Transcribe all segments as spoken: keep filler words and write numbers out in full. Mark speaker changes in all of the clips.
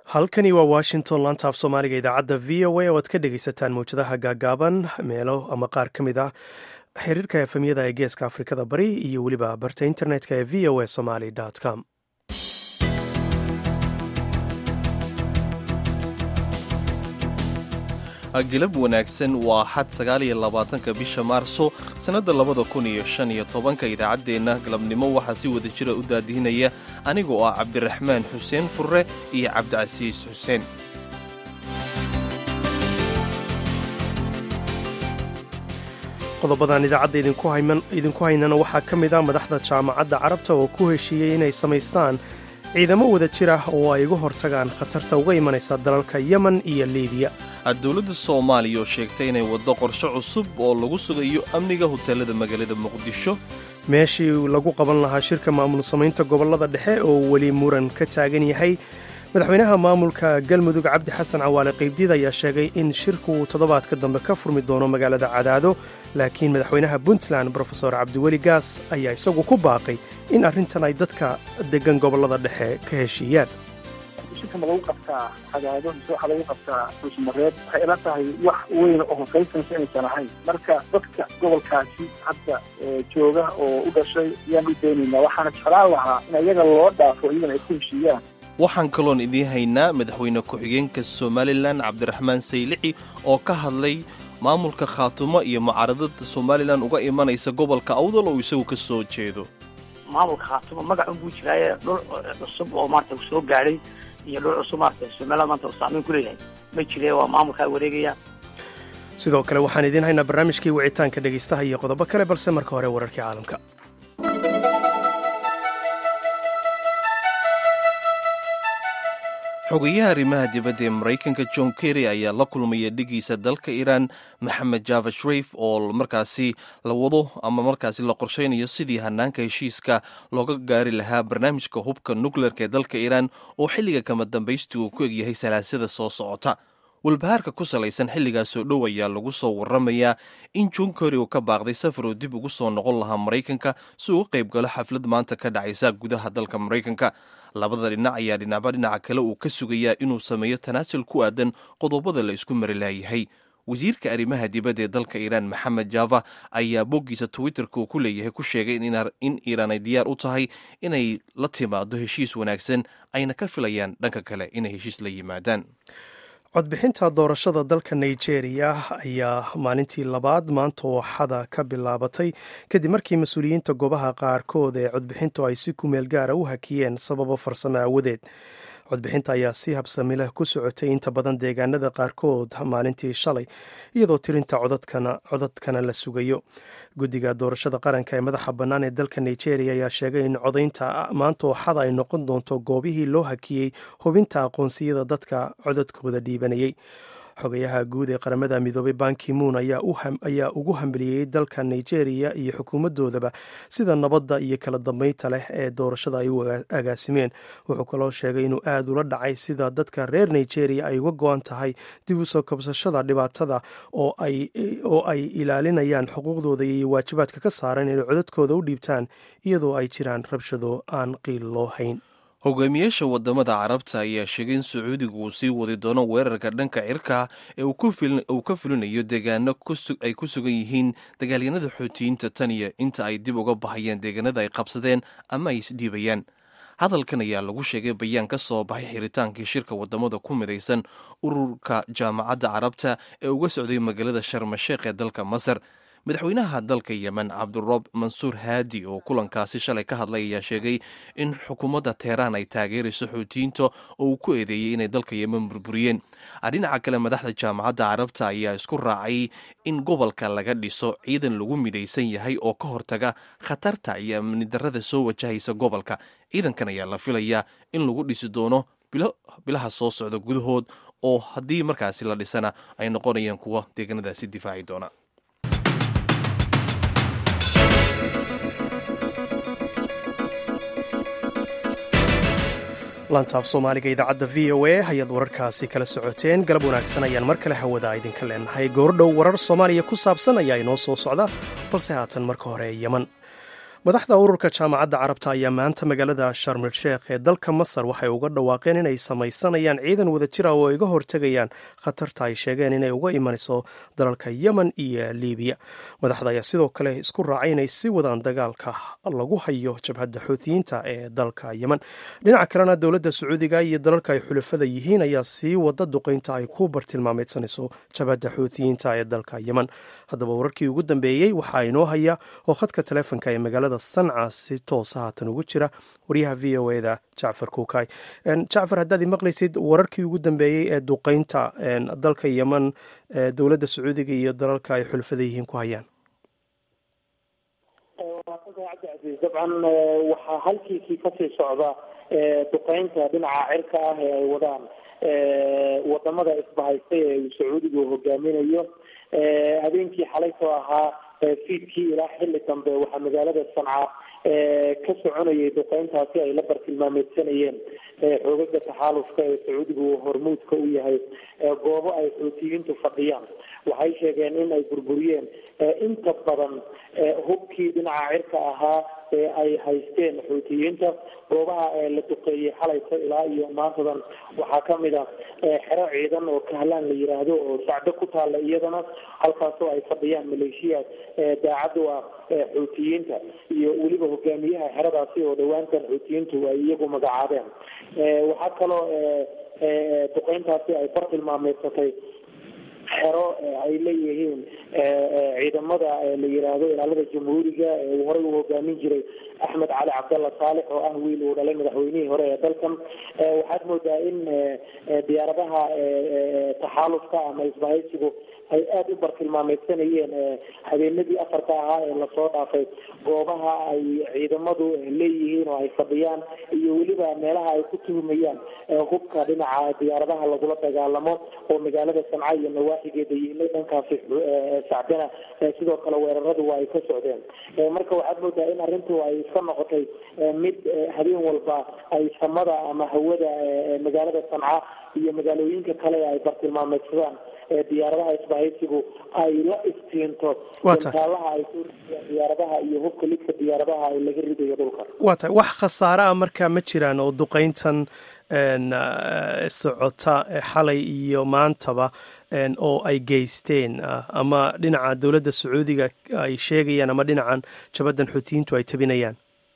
Speaker 1: halkani waa washington laanta af soomaaliga idaacadda v o a oo aad ka dhegaysataan mawjadaha gaagaaban meelo ama qaar ka mid ah xiriirka efemyada ee geeska afrikada bari iyo weliba barta internetka ee v o a somaly com
Speaker 2: galab wanaagsan waa xad sagaal iyo labaatanka bisha maarso sannadda labada kun iyo shan iyo tobanka idaacaddeenna galabnimo waxaa si wada jira u daadihinaya anigoo ah cabdiraxmaan xuseen furre iyo cabdicasiis xuseen
Speaker 1: qodobadan idaacadda idinku haynana waxaa ka mid ah madaxda jaamacadda carabta oo ku heshiiyey inay samaystaan ciidamo wada jir ah oo ay uga hortagaan khatarta uga imanaysa dalalka yemen iyo liibiya
Speaker 2: dowladda soomaaliya oo sheegtay inay waddo qorshe cusub oo lagu sugayo amniga hoteelada magaalada muqdisho
Speaker 1: meeshii lagu qaban lahaa shirka maamul samaynta gobollada dhexe oo weli muran ka taagan yahay madaxweynaha maamulka galmudug cabdi xasan cawaale qaybdiid ayaa sheegay in shirku uu toddobaadka dambe ka furmi doono magaalada cadaado laakiin madaxweynaha puntland brofesor cabdiweli gaas ayaa isagu ku baaqay in arrintan ay dadka deggan gobollada dhexe ka heshiiyaan
Speaker 3: shirka ma lagu qabtaa cadaado mise waxaa lagu qabtaa dhuusmareed waxay ila tahay wax weyn oo hosaysansa inaysan ahayn marka dadka gobolkaasi hadda jooga oo u dhashay ayaan u daynaynaa waxaana jeclaan lahaa in iyaga loo dhaafo iyagana ay ku heshiiyaan
Speaker 2: waxaan kaloon idiin haynaa madaxweyne ku-xigeenka somalilan cabdiraxmaan saylici oo ka hadlay maamulka khaatumo iyo mucaaradada somalilan uga imanaysa gobolka awdal oo isagu ka soo jeedo
Speaker 4: maamulka khaatumo magac unbuu jiraaye dhul cusub oo maarata uu soo gaadhay iyo dhul cusub maarata somalilan maanta uu saamayn ku leeyahay ma jire waa maamulkaa wareegaya
Speaker 1: sidoo kale waxaan idiin haynaa barnaamijkii wicitaanka dhegaystaha iyo qodobo kale balse marka hore wararkii caalamka
Speaker 2: xogayaha arrimaha dibadda ee maraykanka john kerry ayaa la kulmaya dhigiisa dalka iiraan maxamed javad sharif oo markaasi la wado ama markaasi la qorshaynayo sidii hanaanka heshiiska looga gaari lahaa barnaamijka hubka nukleerka ee dalka iiraan oo xilliga kama dambaysti uu ku egyahay salaasada soo socota walbahaarka ku salaysan xilligaasoo dhow ayaa lagu soo warramayaa in john kerry uu ka baaqday safar uu dib ugu soo noqon lahaa maraykanka si uu u qayb galo xaflad maanta ka dhacaysa gudaha dalka maraykanka labada dhinac ayaa dhinacba dhinaca kale uu ka sugayaa inuu sameeyo tanaasul ku aadan qodobada la isku mari laayahay wasiirka arrimaha dibadda ee dalka iiraan maxamed java ayaa boggiisa twitterka uu ku leeyahay ku sheegay in iiraan ay diyaar u tahay inay la timaado heshiis wanaagsan ayna ka filayaan dhanka kale inay heshiis la yimaadaan
Speaker 1: codbixinta doorashada dalka nigeria ayaa maalintii labaad maanta oo xada ka bilaabatay kadib markii mas-uuliyiinta goobaha qaarkood ee codbixintu ay si kumeel gaara u hakiyeen sababo farsamo aawadeed codbixinta ayaa si habsami leh ku socotay inta badan deegaanada qaarkood maalintii shalay iyadoo tirinta codadkana la sugayo guddiga doorashada qaranka ee madaxa bannaan ee dalka nigeria ayaa sheegay in codaynta maanta oo xada ay noqon doonto goobihii loo hakiyey hubinta aqoonsiyada dadka codadkooda dhiibanayay xogayaha guud ee qaramada midoobay bankimuun ayaa ugu hambaliyey dalka nigeria iyo xukuumaddoodaba sida nabadda iyo kala dambeynta leh ee doorashada ay u agaasimeen wuxuu kaloo sheegay inuu aad ula dhacay sida dadka reer nigeria ay uga go-an tahay dib u soo kabsashada dhibaatada oo ay ilaalinayaan xuquuqdooda iyo waajibaadka ka saaran inay codadkooda u dhiibtaan iyadoo ay jiraan rabshado aan qiil loo hayn
Speaker 2: hogaamiyaasha wadamada carabta ayaa sheegay in sacuudigu uu sii wadi doono weerarka dhanka cirka ee uu ka fulinayo deegaano ay ku sugan yihiin dagaalyanada xootiyiinta taniya inta ay dib uga baxayaan deegaanada ay qabsadeen ama ay isdhiibayaan hadalkan ayaa lagu sheegay bayaan ka soo baxay xiritaankii shirka wadamada ku midaysan ururka jaamacadda carabta ee uga socday magaalada sharmasheekh ee dalka masar madaxweynaha dalka yemen cabdiroob mansuur haadi oo kulankaasi shalay ka hadlay ayaa sheegay in xukuumadda teheraan ay taageerayso xootiyiinta oo uu ku eedeeyey inay dalka yemen burburiyeen dhinaca kale madaxda jaamacadda carabta ayaa isku raacay in gobolka laga dhiso ciidan lagu midaysan yahay oo ka hortaga khatarta iyo amni darrada soo wajahaysa gobolka ciidankan ayaa la filayaa in lagu dhisi doono bilaha soo socda gudahood oo haddii markaasi la dhisana ay noqonayaan kuwa deegaanadaasi difaaci doona
Speaker 1: lantaaf soomaaliga idaacadda v o a ayaad wararkaasi kala socoteen galab wanaagsan ayaan mar kale hawada idinka leenahay goordhow warar soomaaliya ku saabsan ayaa inoo soo socda balse haatan marka hore yeman madaxda ururka jaamacadda carabta ayaa maanta magaalada sharmil sheekh ee dalka masar waxay uga dhawaaqeen inay samaysanayaan ciidan wada jira oo ay ga hortegayaan khatarta ay sheegeen inay uga imanayso dalalka yemen iyo libiya. madaxda ayaa sidoo kale isku raacay inay sii wadaan dagaalka lagu hayo jabhadda xuutiyiinta ee dalka yemen. dhinaca kalena dowladda sacuudiga iyo dalalka ay xulafada yihiin ayaa sii wada duqeynta ay ku bartilmaameedsanayso jabhadda xuutiyiinta ee dalka yemen. haddaba wararkii ugu dambeeyey waxaa inoo haya oo khadka taleefonka ee magaalada sanca si toosa haatan ugu jira waryaha v o e da jacfar kuukay. jacfar, haddaad imaqlaysid wararkii ugu dambeeyey ee duqeynta dalka yemen ee dowladda sacuudiga iyo dalalka ay xulfada yihiin ku hayaan.
Speaker 5: dabcan waxaa halkiisii kasii socda duqeynta dhinaca cirka ah ee ay wadaan wadamada isbahaystay ee uu sacuudigu hogaaminayo. habeenkii xalaytoo ahaa fiidkii ilaa xilli dambe waxaa magaalada sanca ka soconayay duqeyntaasi ay la bartilmaameedsanayeen xoogaga taxaalufka ee sacuudigu hormuudka u yahay goobo ay xuutiyiintu fadhiyaan. waxay sheegeen in ay burburiyeen inta badan hubkii dhinaca cirka ahaa ee ay haysteen xuutiyiinta. goobaha la duqeeyey xalayto ilaa iyo maantadan waxaa kamid a xero ciidan oo kahlaan la yiraahdo oo sacdo ku taala iyadana, halkaasoo ay fadhiyaan maleeshiya daacad u ah xuutiyiinta iyo weliba hogaamiyaha xeradaasi oo dhawaantan xuutiyiintu ay iyagu magacaabeen. waxaa kaloo duqeyntaasi ay bartilmaameedsatay xero ay leeyihiin ciidamada la yiraahdo ilaalada jamhuuriga ee uu horey u hogaamin jiray axmed cali cabdalla saalex oo ah wiil uu dhalay madaxweynihii hore ee dalkan. waxaad moodaa in diyaaradaha taxaalufka ama isbahaysigu ay aada u bartilmaameedsanayeen habeenadii afarka ahaa ee lasoo dhaafay goobaha ay ciidamadu leeyihiin oo ay fadhiyaan iyo weliba meelaha ay ku tuhumayaan hubka dhinaca diyaaradaha lagula dagaalamo oo magaalada sanca iyo nawaaxigeeda yiilay dhankaasi sacdana sidoo kale weeraradu waa ay ka socdeen. marka waxaad moodaa in arrintu ay iska noqotay mid habeen walba ay samada ama hawada magaalada sanca iyo magaalooyinka kale ay bartilmaameedsadaan diyaaradaha isbahaysigu ay la iftiinto intaalaha ay diyaaradaha iyo hubka lidka diyaaradaha ay laga ridayo dhulka.
Speaker 1: waa tahay wax khasaare ah markaa ma jiraan oo duqeyntan socota xalay iyo maantaba oo ay geysteen ama dhinaca dowladda sacuudiga ay sheegayaan ama dhinacan jabhadan xuutiyiintu ay tabinayaan?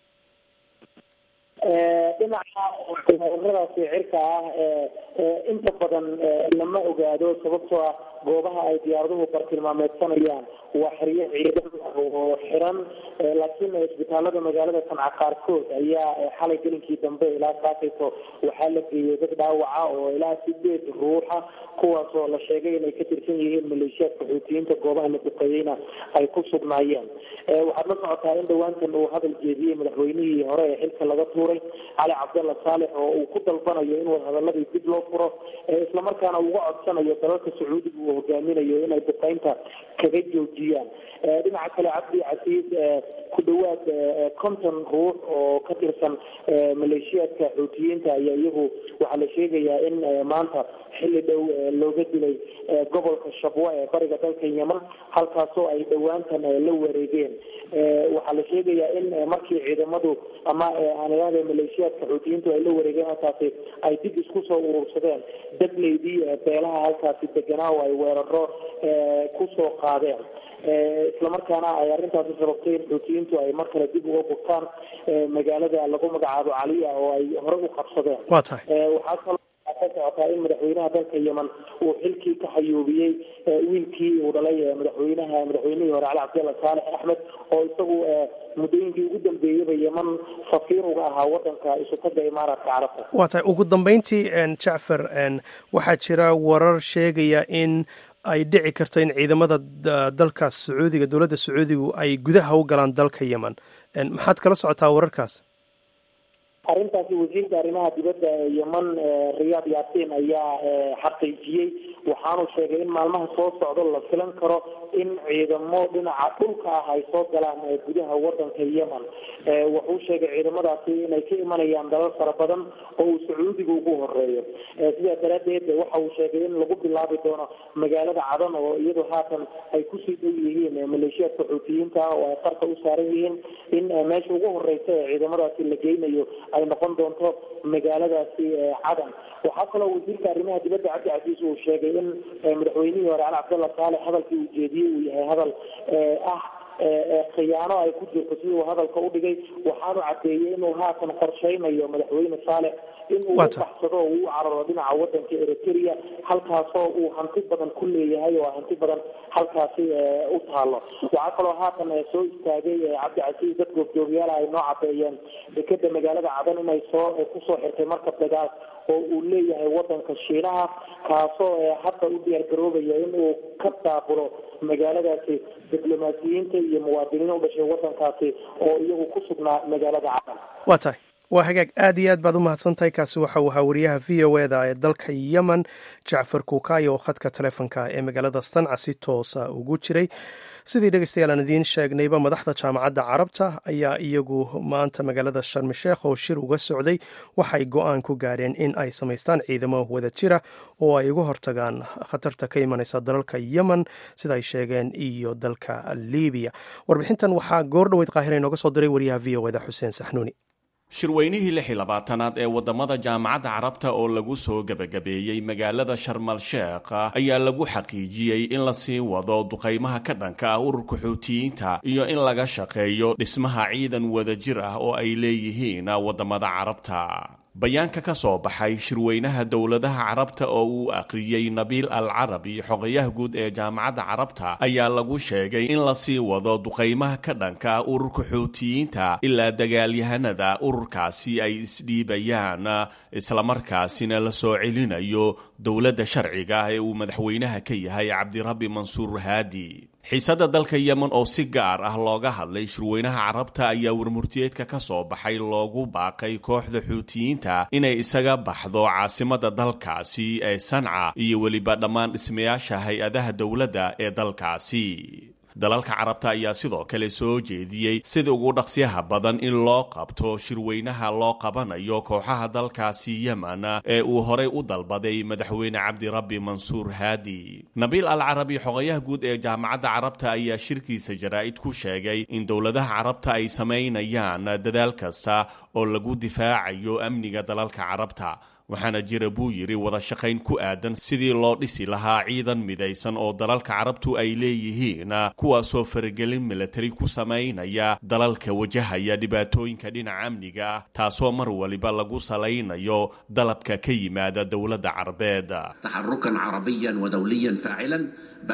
Speaker 5: dhinaca weeraradaasi cirka ah inta badan lama ogaado sababtoo ah goobaha ay diyaaraduhu bartilmaameedsanayaan waa xeryo ciidan oo xiran. laakiin isbitaalada magaalada sanca qaarkood ayaa xalay gelinkii dambe ilaa saakayto waxaa la geeyay dad dhaawaca oo ilaa sideed ruuxa, kuwaas oo la sheegay inay ka tirsan yihiin maleeshiyaadka xuutiyiinta. goobaha la duqeeyeyna ay ku sugnaayeen. waxaad la socotaa in dhawaantan uu hadal jeediyey madaxweynihii hore ee xilka laga tuuray cali cabdalla saalex oo uu ku dalbanayo in wadahadaladii dib loo furo, islamarkaana uga codsanayo dalalka sacuudiga uu hogaaminayo inay duqeynta kaga joojiyaan. dhinaca kale cabdi casiis ku dhawaad konton ruux oo ka tirsan maleeshiyaadka xuutiyiinta ayaa iyagu waxaa la sheegayaa in maanta xilli dhow looga dilay gobolka shabwa ee bariga dalka yemen, halkaasoo ay dhawaantan la wareegeen. waxaa la sheegayaa in markii ciidamadu ama aanilada maleeshiyaadka xuutiyiintu ay la wareegeen halkaasi ay dib isku soo urursadeen dableydii beelaha halkaasi deganaa oo ay weeraro kusoo qaadeen. islamarkaana ay arrintaasi sababtay in xuutiyiintu ay mar kale dib uga gurtaan magaalada lagu magacaabo caliya oo ay hore u qabsadeen.
Speaker 1: waa tahay
Speaker 5: waxaa kaloo ka socotaa in madaxweynaha dalka yemen uu xilkii ka xayuubiyey wiilkii uu dhalay madaxweynaha madaxweynihii hore cali cabdalla saalex axmed oo isagu muddooyinkii ugu dambeeyaba yemen safiir uga ahaa wadanka isutaga imaaraadka carabta.
Speaker 1: waa tahay ugu dambeyntii jacfar, waxaa jira warar sheegaya in ay dhici karto in ciidamada dalkaas sacuudiga dowladda sacuudigu ay gudaha u galaan dalka yemen. maxaad kala socotaa wararkaas?
Speaker 5: arrintaasi wasiirka arrimaha dibadda ee yeman riyaad yaasiin ayaa xaqiijiyey waxaanu sheegay in maalmaha soo socdo la filan karo in ciidamo dhinaca dhulka ah ay soo galaan gudaha wadanka yemen wuxuu sheegay ciidamadaasi inay ka imanayaan dalal fara badan oo uu sacuudiga ugu horeeyo sidaa daraadeed waxa uu sheegay in lagu bilaabi doono magaalada cadan oo iyadoo haatan ay kusii dhow yihiin maleeshiyaadka xuutiyiinta ah oo ay qarka u saaran yihiin in meesha ugu horeysa ee ciidamadaasi la geynayo ay noqon doonto magaaladaasi cadan waxaa kaloo wasiirka arrimaha dibadda cabdi casiis uu sheegay in madaxweynihii hore cali cabdalla saalex hadalkii uu jeediyey uu yahay hadal ah khiyaano ay ku jirto sidii uu hadalka u dhigay waxaanu cadeeyey inuu haatan qorsheynayo madaxweyne saalex inuu baxsado oo uu cararo dhinaca wadanka eritrea halkaasoo uu hanti badan ku leeyahay oo hanti badan halkaasi u taalo waxaa kaloo haatan soo istaagay cabdi casiis dad goobjoogayaal ay noo cadeeyeen dekeda magaalada cadan inay soo kusoo xirtay markab dagaal oo uu leeyahay wadanka shiinaha kaasoo hadda u diyaar garoobaya inuu ka daabulo magaaladaasi diblomaasiyiinta iyo muwaadiniin u dhashay wadankaasi oo iyagu ku sugnaa magaalada cadan
Speaker 1: waa tahay waa hagaag aad iyo aad baad u mahadsantahay kaasi waxa uu ahaa wariyaha v o eda ee dalka yemen jacfar kuukaayo oo khadka taleefonka ee magaalada sanca si toosa ugu jiray sidii dhegeystayaal aan idiin sheegnayba madaxda jaamacadda carabta ayaa iyagu maanta magaalada sharmi sheekh oo shir uga socday waxay go-aan ku gaareen in ay samaystaan ciidamo wada jira oo ay uga hortagaan khatarta ka imanaysa dalalka yemen sida ay sheegeen iyo dalka libiya warbixintan waxaa goor dhoweyd qaahira inooga soo diray wariyaha v o eda xuseen saxnuuni
Speaker 6: shirweynihii lix iyo labaatanaad ee wadamada jaamacadda carabta oo lagu soo gebagabeeyey magaalada sharmal sheekh ayaa lagu xaqiijiyey in lasii wado duqaymaha ka dhanka ah ururka xuutiyiinta iyo in laga shaqeeyo dhismaha ciidan wadajir ah oo ay leeyihiin wadamada carabta bayaanka ka soo baxay shirweynaha dowladaha carabta oo uu aqriyey nabiil al carabi xogayaha guud ee jaamacadda carabta ayaa lagu sheegay in lasii wado duqaymaha ka dhanka ah ururka xuutiyiinta ilaa dagaalyahanada ururkaasi ay isdhiibayaan islamarkaasina la soo celinayo dowladda sharciga ah ee uu madaxweynaha ka yahay cabdirabbi mansuur haadi xiisadda dalka yemen oo si gaar ah looga hadlay shirweynaha carabta ayaa warmurtiyeedka ka soo baxay loogu baaqay kooxda xuutiyiinta inay isaga baxdo caasimada dalkaasi ee sanca iyo weliba dhammaan dhismayaasha hay-adaha dowladda ee dalkaasi dalalka carabta ayaa sidoo kale soo jeediyey sida ugu dhaqsyaha badan in loo qabto shirweynaha loo qabanayo kooxaha dalkaasi yemen ee uu horey u dalbaday madaxweyne cabdirabbi mansuur haadi nabiil al carabi xogayaha guud ee jaamacadda carabta ayaa shirkiisa jaraa'id ku sheegay in dowladaha carabta ay samaynayaan dadaal kasta oo lagu difaacayo amniga dalalka carabta waxaana jira buu yidhi wada shaqayn ku aadan sidii loo dhisi lahaa ciidan midaysan oo dalalka carabtu ay leeyihiin kuwaasoo faragelin milatari ku samaynaya dalalka wajahaya dhibaatooyinka dhinaca amniga taasoo mar waliba lagu salaynayo dalabka ka yimaada dowladda carbeed
Speaker 7: taxarukan carabiyan wa dawliyan faacilan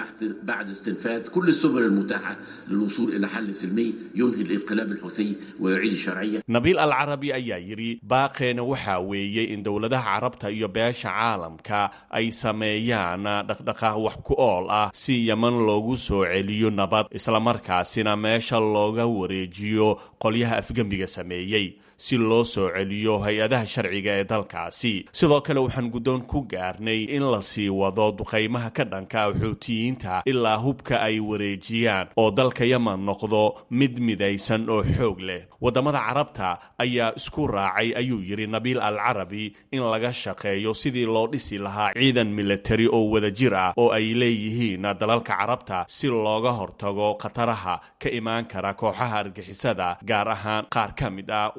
Speaker 7: بعد استنفاذ كل السبل المتاحة للوصول إلى حل سلمي ينهي الانقلاب الحوثي ويعيد الشرعية.
Speaker 6: نبيل العربي ayaa yiri baaqeena waxa weeye in dowladaha carabta iyo beesha caalamka ay sameeyaan dhaqdhaqaaq wax ku ool ah si Yemen loogu soo celiyo nabad isla markaasina meesha looga wareejiyo qolyaha afgambiga sameeyay si loo soo celiyo hay-adaha sharciga ee dalkaasi sidoo kale waxaan guddoon ku gaarnay in la sii wado duqaymaha ka dhanka xuutiyiinta ilaa hubka ay wareejiyaan oo dalka Yemen noqdo mid midaysan oo xoog leh wadamada carabta ayaa isku raacay ayuu yiri Nabiil al Carabi in laga shaqeeyo sidii loo dhisi lahaa ciidan military oo wadajir ah oo ay leeyihiin dalalka carabta si looga hortago khataraha ka imaan kara kooxaha argixisada gaar ahaan qaar ka mid ah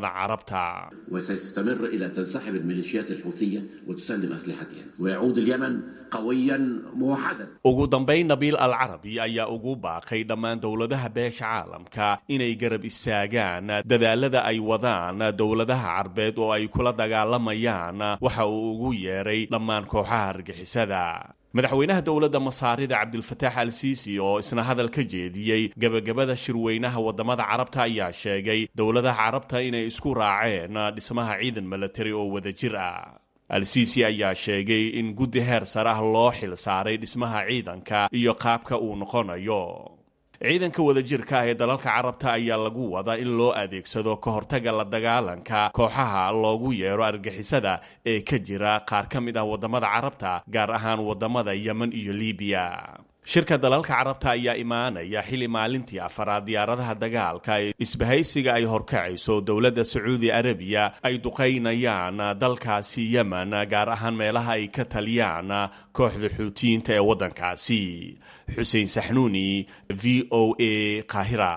Speaker 7: وسيستمر إلى تنسحب الميليشيات الحوثية وتسلم أسلحتها ويعود اليمن قويا موحدا.
Speaker 6: ugu dambeyn nabiil al carabi ayaa ugu baaqay dhammaan dowladaha beesha caalamka inay garab istaagaan dadaalada ay wadaan dowladaha carbeed oo ay kula dagaalamayaan waxa uu ugu yeeray dhammaan kooxaha argixisada. madaxweynaha dowladda masaarida cabdilfataax al siisi oo isna hadal ka jeediyey gabagabada shirweynaha wadamada carabta ayaa sheegay dowladaha carabta inay isku raaceen dhismaha ciidan milatari oo wadajir ah. al-siisi ayaa sheegay in guddi heer sare ah loo xil saaray dhismaha ciidanka iyo qaabka uu noqonayo. ciidanka wadajirka ah ee dalalka carabta ayaa lagu wadaa in loo adeegsado ka hortaga la dagaalanka kooxaha loogu yeero argixisada ee ka jira qaar ka mid ah waddamada carabta gaar ahaan waddamada yemen iyo libiya. shirka dalalka carabta ayaa imaanaya xili maalintii afaraad diyaaradaha dagaalka ee isbahaysiga ay horkacayso dowladda sacuudi arabiya ay duqaynayaan dalkaasi yemen gaar ahaan meelaha ay ka taliyaan kooxda xuutiyiinta ee waddankaasi. xuseen saxnuuni, v o a, Qaahira.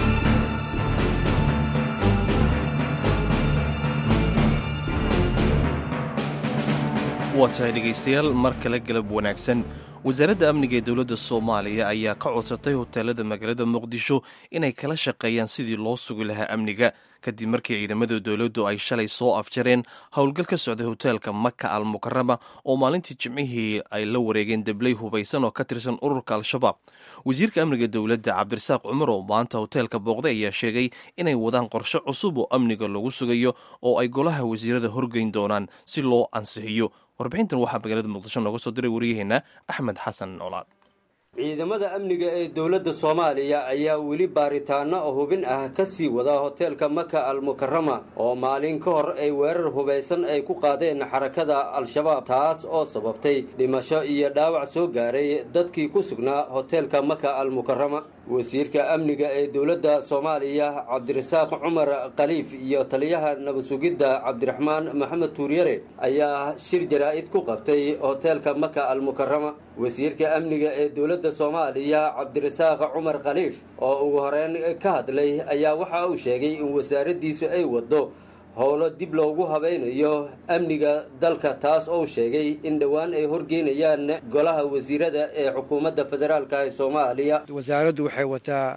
Speaker 2: waa tahay dhegaystayaal mar kale galab wanaagsan. wasaaradda amniga ee dowladda soomaaliya ayaa ka codsatay hoteelada magaalada muqdisho inay kala shaqeeyaan sidii loo sugi lahaa amniga kadib markii ciidamada dowladdu ay shalay soo afjareen howlgal ka socday hoteelka maka al mukarama oo maalintii jimcihii ay la wareegeen dabley hubaysan oo ka tirsan ururka al-shabaab. wasiirka amniga dowladda cabdirasaaq cumar oo maanta hoteelka booqday ayaa sheegay inay wadaan qorshe cusub oo amniga lagu sugayo oo ay golaha wasiirada horgeyn doonaan si loo ansixiyo. warbixintan waxaa magaalada muqdisho nooga soo diray waryaheena axmed xasan colaad.
Speaker 8: ciidamada amniga ee dowladda soomaaliya ayaa weli baaritaano hubin ah ka sii wada hoteelka maka al mukarama oo maalin ka hor ay weerar hubaysan ay ku qaadeen xarakada al-shabaab, taas oo sababtay dhimasho iyo dhaawac soo gaaray dadkii ku sugnaa hoteelka maka al mukarama. wasiirka amniga ee dowladda soomaaliya cabdirasaaq cumar khaliif iyo taliyaha nabadsugidda cabdiraxmaan maxamed tuuryare ayaa shir jaraa'id ku qabtay hoteelka maka al mukarama. wasiirka amniga ee dowladda soomaaliya cabdirasaaq cumar khaliif oo ugu horeyn ka hadlay ayaa waxa uu sheegay in wasaaraddiisu ay waddo howlo dib loogu habaynayo amniga dalka, taas oo sheegay in dhowaan ay horgeynayaan golaha wasiirada ee xukuumadda federaalka ee soomaaliya.
Speaker 9: wasaaraddu waxay wataa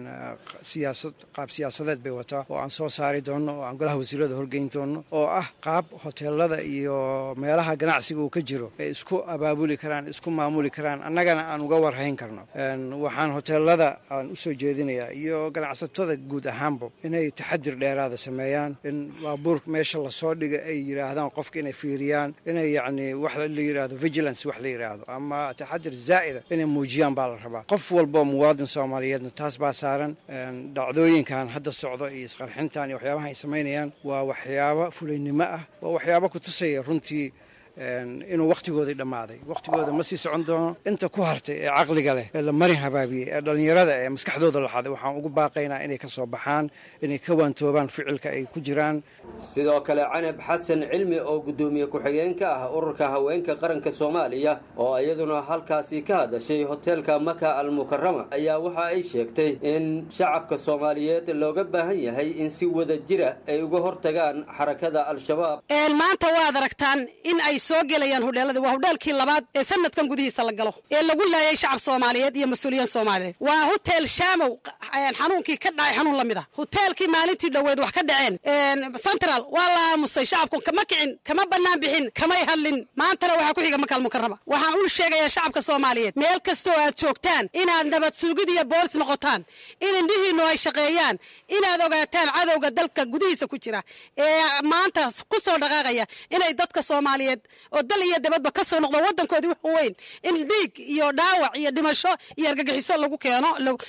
Speaker 9: siyaasad qaab siyaasadeed bay wataa oo aan soo saari doono oo aan golaha wasiirada horgeyn doono oo ah qaab hoteelada iyo meelaha ganacsiga uu ka jiro ay isku abaabuli karaan, isku maamuli karaan, annagana aan uga warhayn karno. waxaan hoteelada aan usoo jeedinayaa iyo ganacsatada guud ahaanba inay taxadir dheeraada sameeyaan, in baabuurka meesha lasoo dhiga ay yidhaahdaan qofka inay fiiriyaan, inay yacni wax la yidhaahdo vigilance wax la yidhaahdo ama taxadir zaa'ida inay muujiyaan baa la rabaa. qof walboo muwaadin soomaaliyeedna taas baa saaran. dhacdooyinkan hadda socdo iyo isqarxintan iyo waxyaabaha ay samaynayaan waa waxyaabo fulaynimo ah, waa waxyaabo ku tusaya runtii inuu wakhtigoodii dhammaaday. wakhtigooda ma sii socon doono. inta ku hartay ee caqliga leh ee la marin habaabiyey ee dhallinyarada ee maskaxdooda laxaday waxaan ugu baaqaynaa inay ka soo baxaan, inay ka waantoobaan ficilka ay ku jiraan.
Speaker 8: sidoo kale canab xasan cilmi oo guddoomiye ku-xigeenka ah ururka haweenka qaranka soomaaliya oo iyaduna halkaasi ka hadashay hoteelka maka al mukarama ayaa waxa ay sheegtay in shacabka soomaaliyeed looga baahan yahay in si wada jira ay uga hortagaan xarakada al-shabaab.
Speaker 10: maanta waad aragtaan in ay soo gelayaan hodheelada. waa hodheelkii labaad ee sanadkan gudihiisa la galo ee lagu laayay shacab soomaaliyeed iyo mas-uuliyiin soomaaliyeed. waa hotel shaamow, xanuunkii ka dhacay xanuun la mid ah. hoteelkii maalintii dhoweed wax ka dhaceen central waa la aamusay, shacabku kama kicin, kama bannaan bixin, kamay hadlin. maantana waxaa ku xiga maka al mukarama. waxaan u sheegayaa shacabka soomaaliyeed meel kastoo aad joogtaan inaad nabad sugid iyo boolis noqotaan, in indhihiinnu ay shaqeeyaan, inaad ogaataan cadowga dalka gudihiisa ku jira ee maanta ku soo dhaqaaqaya inay dadka soomaaliyeed oo dal iyo dabadba ka soo noqdo waddankoodii wax weyn in dhiig iyo dhaawac iyo dhimasho iyo argagixiso lagu keeno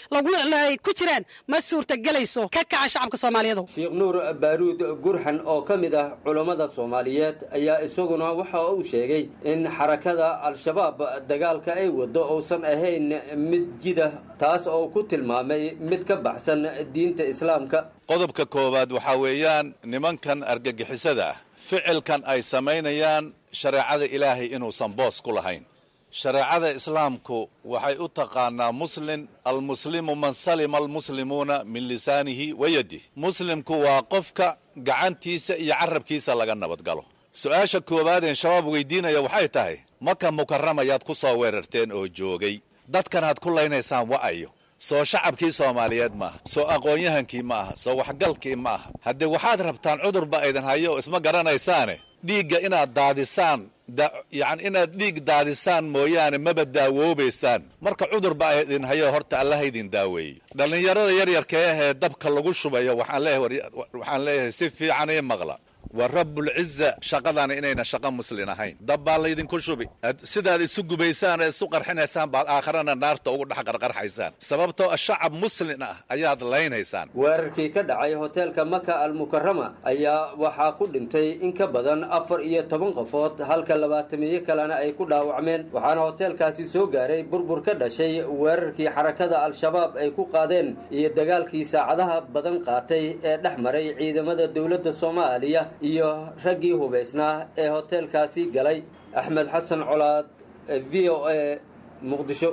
Speaker 10: ay ku jiraan ma suurtagelayso. ka kaca shacabka soomaaliyeed.
Speaker 8: sheekh nuur baaruud gurxan oo ka mid ah culammada soomaaliyeed ayaa isaguna waxa uu sheegay in xarakada al-shabaab dagaalka ay waddo uusan ahayn mid jida, taas oo ku tilmaamay mid ka baxsan diinta islaamka.
Speaker 11: qodobka koowaad waxaa weeyaan nimankan argagixisada ah ficilkan ay samaynayaan shareecada ilaahay inuusan boos ku lahayn. shareecada islaamku waxay u taqaanaa muslim, almuslimu man salima almuslimuuna min lisaanihi wa yadih. muslimku waa qofka gacantiisa iyo carabkiisa laga nabadgalo. su-aasha koowaadeen shabaab weydiinaya waxay tahay maka mukaramayaad ku soo weerarteen oo joogay, dadkanaad ku laynaysaan wa'ayo soo shacabkii soomaaliyeed maaha, soo aqoon-yahankii ma aha, soo waxgalkii ma aha. haddee waxaad rabtaan cudurba aydan hayo oo isma garanaysaane dhiigga inaad daadisaan, yacni inaad dhiig daadisaan mooyaane maba daawoobaysaan. marka cudurba aydin hayo horta allahaydin daaweeyey. dhallinyarada yaryarka ahee dabka lagu shubayo waxaan leeyahay waxaan leeyahay si fiican ii maqla. wa rabbul izza shaqadana inayna shaqa muslin ahayn dabba laydinku shubi sidaad isu gubaysaan ee isu qarxinaysaan baad aakharana naarta ugu dhex qarqarxaysaan sababtoo shacab muslin ah ayaad leynaysaan.
Speaker 8: weerarkii ka dhacay hoteelka maka almukarama ayaa waxaa ku dhintay in ka badan afar iyo toban qofood halka labaatamiye kalena ay ku dhaawacmeen waxaana hoteelkaasi soo gaaray burbur ka dhashay weerarkii xarakada al-shabaab ay ku qaadeen iyo dagaalkii saacadaha badan qaatay ee dhex maray ciidamada dowladda Soomaaliya iyo raggii hubeysnaa ee hoteelkaasi galay. Axmed Xasan Colaad, V O A, Muqdisho.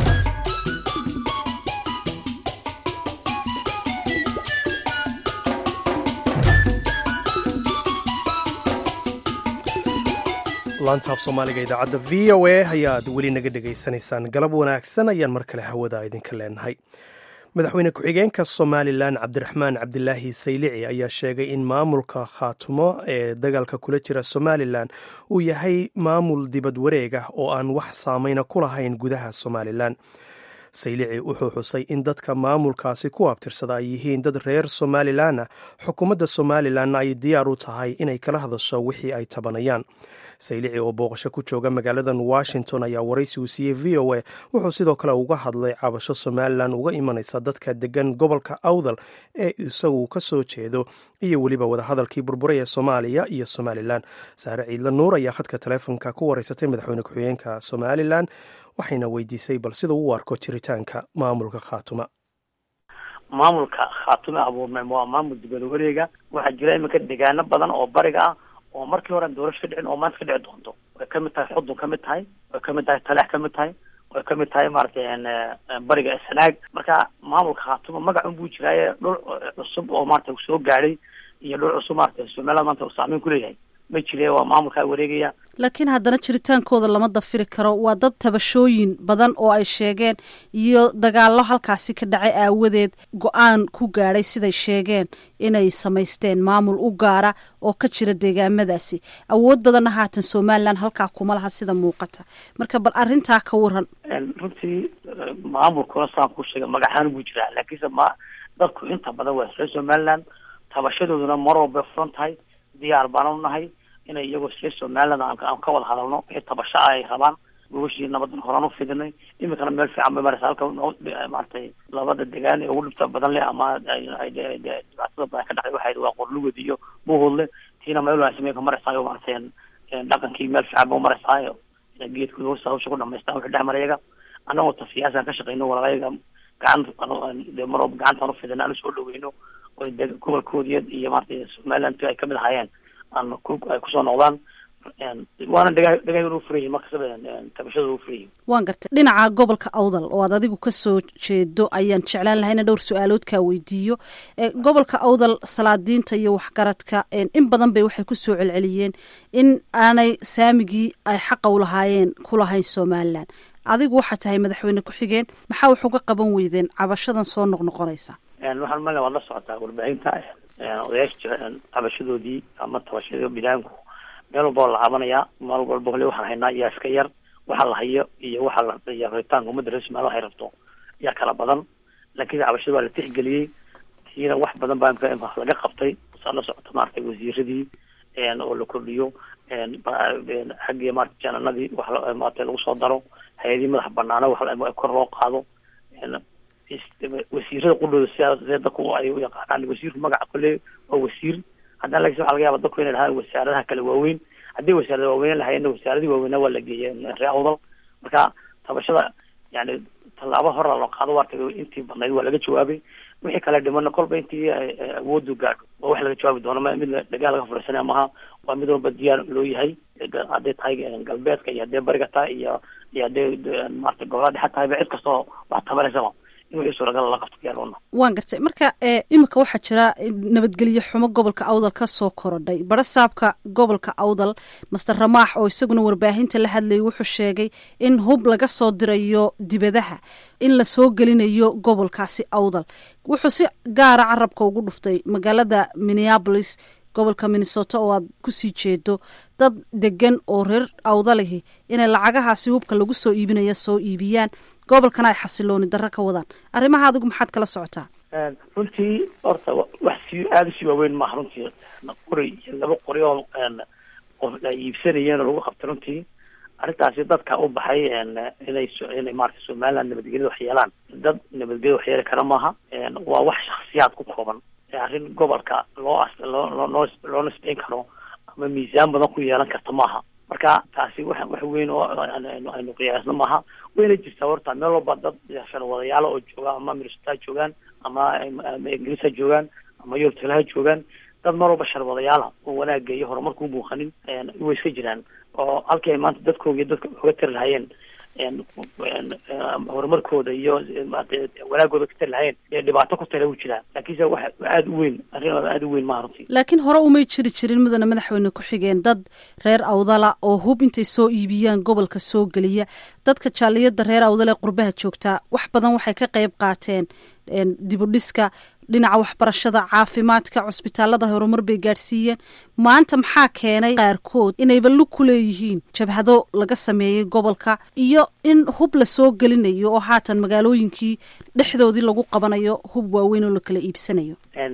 Speaker 1: laantaaf soomaaliga idaacadda v o a ayaad weli naga dhegaysanaysaan. galab wanaagsan ayaan mar kale hawada idinka leenahay. madaxweyne ku-xigeenka somalilan cabdiraxmaan cabdilaahi saylici ayaa sheegay in maamulka khaatumo ee dagaalka kula jira somalilan uu yahay maamul dibad wareeg ah oo aan wax saameyna ku lahayn gudaha somalilan. saylici wuxuu xusay in dadka maamulkaasi ku abtirsada ay yihiin dad reer somalilan ah, xukuumadda somalilanna ay diyaar u tahay inay kala hadasho wixii ay tabanayaan. saylici oo booqasho ku jooga magaaladan washington ayaa waraysi uu siiyey v o a wuxuu sidoo kale uga hadlay cabasho somalilan uga imanaysa dadka degan gobolka awdal ee isagu ka soo jeedo iyo weliba wadahadalkii burburay ee soomaaliya iyo somalilan. saare ciidla nuur ayaa khadka taleefonka ku wareysatay madaxweyne ku-xigeenka somalilan waxayna weydiisay bal sida uu arko jiritaanka maamulka khaatuma.
Speaker 4: maamulka khaatuma abuurmay waa maamul dibad wareega waxaa jira iminka deegaano badan oo bariga ah oo markii hore doorasho ka dhicin oo maanta ka dhici doonto way ka mid tahay xudun ka mid tahay way ka mid tahay talax ka mid tahay way ka mid tahay maaragtay bariga sanaag. marka maamulka khaatuma magac unbuu jiraaye dhul cusub oo maaragtay soo gaadhay iyo dhul cusub maaragtay Soomaaliya maanta uu saameyn ku leeyahay ma jiree waa maamulka wareegaya.
Speaker 12: laakiin haddana jiritaankooda lama dafiri karo waa dad tabashooyin badan oo ay sheegeen iyo dagaallo halkaasi ka dhacay aawadeed go-aan ku gaadhay siday sheegeen inay samaysteen maamul u gaara oo ka jira deegaamadaasi awood badanna haatan somalilan halkaa kuma laha sida muuqata. marka bal arrintaa ka waran.
Speaker 4: runtii maamulkuna saan ku sheegay magaxaan buu jiraa laakiinse ma dadku inta badan waa reer somalilan tabashadooduna mar walba furan tahay diyaar baan u nahay inay iyagoo reer somaliland aan ka wada hadalno wixii tabasho ay rabaan gogashii nabadan horaan u fidinay iminkana meel fiican bay maraysa halka maaragtay labada degaan ee ugu dhibta badan leh ama dhibaatada badan ka dhacday waxay waa qorlugud iyo buuhoodle tiina meel wanaagsan ka maraysaa maaragtay dhaqankii meel fiican buu maraysaa inay geedkooda hoosta hawsha ku dhamaystaan wixii dhex marayaga annagoo ta siyaasaan ka shaqeyno walaalayaga gacanta mar walba gacantaan u fidina aan usoo dhaweyno oo gobolkoodii iyo maaragtay somaliland ay kamid ahaayeen aan ay kusoo noqdaan waana dhagaa dhagaa u furay marka tabashada u furay.
Speaker 12: waan gartay dhinaca gobolka awdal oo aad adigu ka soo jeedo ayaan jeclaan lahayn dhowr su'aalood ka weydiiyo. gobolka awdal salaadiinta iyo waxgaradka in badan bay waxay ku soo celceliyeen in aanay saamigii ay xaq u lahaayeen ku lahayn somaliland. adigu waxa tahay madaxweyne ku-xigeen maxaa wax uga qaban weydeen cabashadan soo noqnoqonaysa.
Speaker 4: waxaan malay waa la socotaa warbaahinta odayaasha cabashadoodii ama tabashadii bilaanku meel walba la cabanaya meel walba kale waxaan haynaa yaa iska yar waxa la hayo iyo waxa la iyo rabitaanka ummadda reer Soomaaliya waxay rabto yaa kala badan laakiin cabashada waa la tixgeliyey tiina wax badan baa laga qabtay sala socota maartay wasiiradii een oo la kordhiyo een xaggii maartay jananadii wax maartay lagu soo daro hay'adii madax banaana wax la kor loo qaado een wasiirada qudooda siyaasadda ku ay u yaqaanaan wasiirku magaca kale oo wasiir haddana laga soo xalqiyaba dadku inay lahaayeen wasaaradaha kala waaweyn haddii wasaarada waaweyn lahaayeen wasaaradii waaweyn waa la geeyay reewdal marka tabashada yani tallaabo hore loo qaado wartay intii badnayd waa laga jawaabay wixii kala dhiman kolba intii awoodu gaadho waa wax laga jawaabi doono mid dagaal laga fursanay maaha waa mid walba diyaar loo yahay hadday tahay galbeedka iyo hadday bariga tahay iyo iyo hadday maartay gobolada dhexe tahay cid kastoo wax tabanaysa
Speaker 12: waan gartay marka imika waxaa jira nabadgelyo xumo gobolka awdal ka soo korodhay barasaabka gobolka awdal master ramaax oo isaguna warbaahinta la hadlayay wuxuu sheegay in hub laga soo dirayo dibadaha in la soo gelinayo gobolkaasi awdal wuxuu si gaara carabka ugu dhuftay magaalada Minneapolis gobolka Minnesota oo aad ku sii jeedo dad degan oo reer awdalihi inay lacagahaasi hubka lagu soo iibinayo soo iibiyaan gobolkana ay xasilooni darro ka wadaan arrimaha adigu maxaad kala socotaa.
Speaker 4: runtii horta wax si aada usii waaweyn maaha runtii qori iyo laba qori oo qof la iibsanayeen oo lagu qabtay runtii arrintaasi dadka u baxay inay inay maaragtay somaliland nabadgelyada wax yeelaan dad nabadgelya wax yeeli kara maaha waa wax shaksiyaad ku kooban arrin gobolka loo loo loo loo nisbeyn karo ama miisaan badan ku yeelan karta maaha marka taasi wax wax weyn oo aynu qiyaasno maaha wayna jirtaa horta meel walba dad sharwadayaal oo jooga ama ministaa joogaan ama ingiriisa joogaan ama yurtalaha joogaan dad mar walba sharwadayaala oo wanaaga iyo horumarka u muuqanin way iska jiraan oo halkii ay maanta dadkooda iyo dadka uga tari lahayeen horumarkooda iyo wanaagooda ka tari lahayeen ee dhibaato ku tala u jiraan laakiinse wax aada u weyn arrin aada u weyn maaha runtii
Speaker 12: laakiin hore umay jiri jirin mudana madaxweyne ku xigeen dad reer awdala oo hub intay soo iibiyaan gobolka soo geliya dadka jaaliyada reer awdala ee qurbaha joogtaa wax badan waxay ka qayb qaateen dib u dhiska dhinaca waxbarashada caafimaadka cusbitaalada horumar bay gaadhsiiyeen maanta maxaa keenay qaarkood inayba lug ku leeyihiin jabhado laga sameeyey gobolka iyo in hub la soo gelinayo oo haatan magaalooyinkii dhexdoodii lagu qabanayo hub waaweyn oo la kala iibsanayo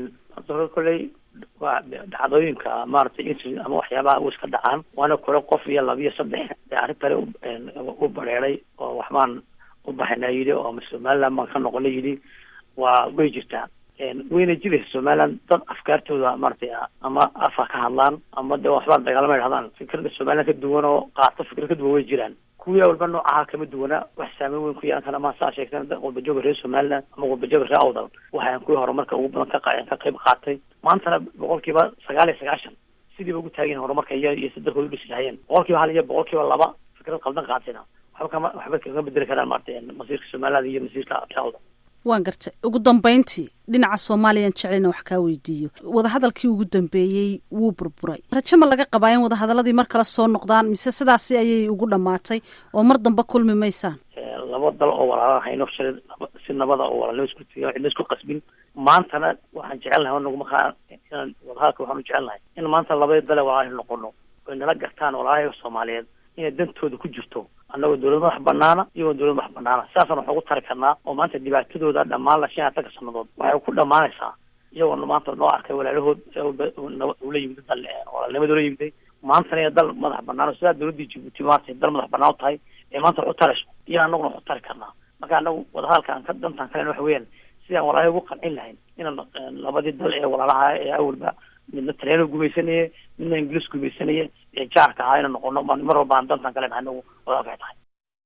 Speaker 4: koley waa dhacdooyinka maaragtay in ama waxyaabaha u iska dhacaan waana kole qof iyo laba iyo saddex arrin kale u bareeray oo waxbaan u baxayna yidhi oo somaliland baan ka noqona yidhi waa way jirtaa wayna jiraysa somaliland dad afkaartooda maaragtay ama afa ka hadlaan ama de waxbaa dagaalama idhahdaan fikrada somaliland ka duwan oo qaato fikra ka duwan way jiraan kuwii walba noocaha kama duwana wax saameyn weyn ku yeelan kara ma saa sheegteen qurbajoga reer somaliland ama qurbajoga reer awdal waxaan kuwii horumarka ugu badan ka ka qayb qaatay maantana boqolkiiba sagaal iyo sagaashan sidiiba ugu taagin horumarka iyo iyo sadarkooda udhisi lahayeen boqolkiiba hal iyo boqolkiiba laba fikrad qaldan qaatayna waxba kama waxba kaga bedeli karaan maaragtay masiirka somaliland iyo masiirka reer awdal
Speaker 12: waan gartay ugu dambeyntii dhinaca soomaaliyan jeclayna wax kaa weydiiyo wadahadalkii ugu dambeeyey wuu burburay rajo ma laga qabaa in wadahadaladii mar kale soo noqdaan mise sidaasi ayay ugu dhamaatay oo mar dambe kulmi maysaan
Speaker 4: laba dal oo walaala hayno shalay si nabada oo walaalnimo isku tiyo cidna isku qasbin maantana waxaan jecelnahay naguma kaa inaan wadahadalka waxaanu jecelnahay in maanta labadii dale walaalaha noqono oy nala gartaan walaalaha soomaaliyeed inay dantooda ku jirto annagoo dawlad madax banaana iyagoo dawlad madax banaana saasaan wax ugu tari karnaa oo maanta dhibaatadooda dhammaan la shan atanka sanadood waxay ku dhamaanaysaa iyagoona maanta noo arkay walaalahood ula yimid dal walaalnimadoola yimiday maantana iyo dal madax banaan sidaa dawladdii jibuuti maanta dal madax banaan u tahay ee maanta wax u tarayso iyo annaguna wax u tari karnaa marka anagu wadahadalkaan ka dantaan kalen waxa weeyaan sidaan walaalaha ugu qancin lahayn inaan labadii dal ee walaalaha ee awalba midna talyaaniga gumaysanaya midna ingiliis gumaysanaya ee jaarka ahaa inaan noqono mar walba aan dantaan kale nahay nagu wadaalkay tahay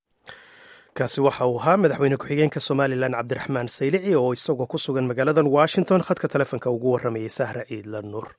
Speaker 1: kaasi waxa uu ahaa madaxweyne ku-xigeenka somalilan cabdiraxmaan saylici oo isagoo ku sugan magaaladan washington khadka telefonka ugu warramayay sahra ciidla nuur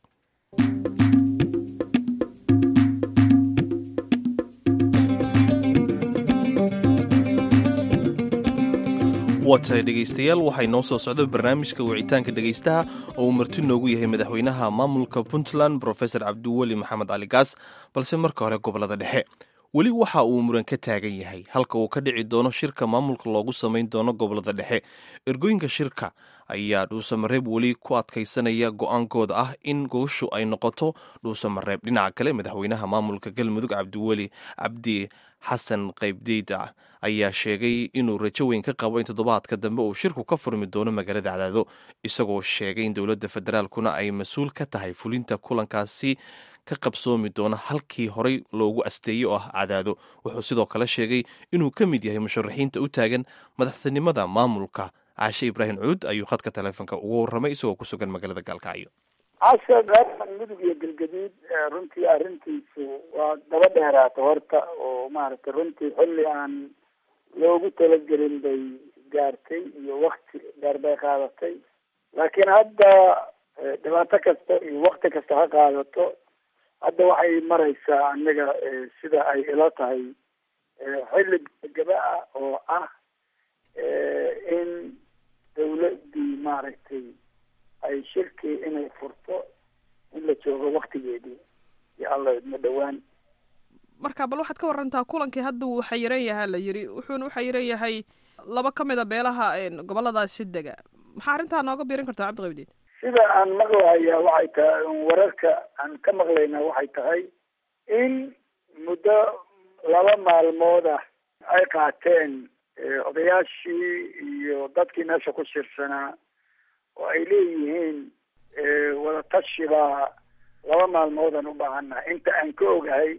Speaker 2: watahay dhegaystayaal waxay noo soo socda barnaamijka wicitaanka dhegaystaha oo uu marti noogu yahay madaxweynaha maamulka puntland brofesor cabdiweli maxamed cali gaas balse marka hore gobolada dhexe weli waxa uu muran ka taagan yahay halka uu ka dhici doono shirka maamulka loogu samayn doono gobolada dhexe ergooyinka shirka ayaa dhuusamareeb weli ku adkaysanaya go-aankooda ah in gooshu ay noqoto dhuusamareeb dhinaca kale madaxweynaha maamulka galmudug cabdiweli cabdi xasan qaybdeyda ayaa sheegay inuu rajo weyn ka qabo in toddobaadka dambe uu shirku ka furmi doono magaalada cadaado isagoo sheegay in dowladda federaalkuna ay mas-uul ka tahay fulinta kulankaasi ka qabsoomi doona halkii horey loogu asteeyey oo ah cadaado wuxuu sidoo kale sheegay inuu ka mid yahay musharaxiinta u taagan madaxtinimada maamulka caashe ibraahim cuud ayuu khadka teleefonka ugu warramay isagoo ku sugan magaalada gaalkacyo
Speaker 3: casha reerkan mudug iyo galgaduud runtii arrintiisu waa daba dheeraata horta oo maaragtay runtii xilli aan loogu talagelin bay gaartay iyo wakti dheer bay qaadatay laakiin hadda dhibaato kasta iyo wakti kasta ha qaadato hadda waxay maraysaa anaga sida ay ila tahay xilli gaba ah oo ah in dawladdii maaragtay ay shirkii inay furto in la joogo waktigeedii iyo alla idma dhowaan
Speaker 13: marka bal waxaad ka warantaa kulankii hadda wuu xayiran yahaa la yiri wuxuuna u xayiran yahay laba ka mid a beelaha goboladaasi dega maxaa arrintaa nooga biirin kartaa cabdiqabdiid
Speaker 3: sida aan maqlaya waxay tahay wararka aan ka maqlayna waxay tahay in muddo laba maalmood ah ay qaateen odayaashii iyo dadkii meesha ku shirsanaa
Speaker 14: ay leeyihiin wadatashi baa laba maalmoodaan u baahannaha inta aan ka ogahay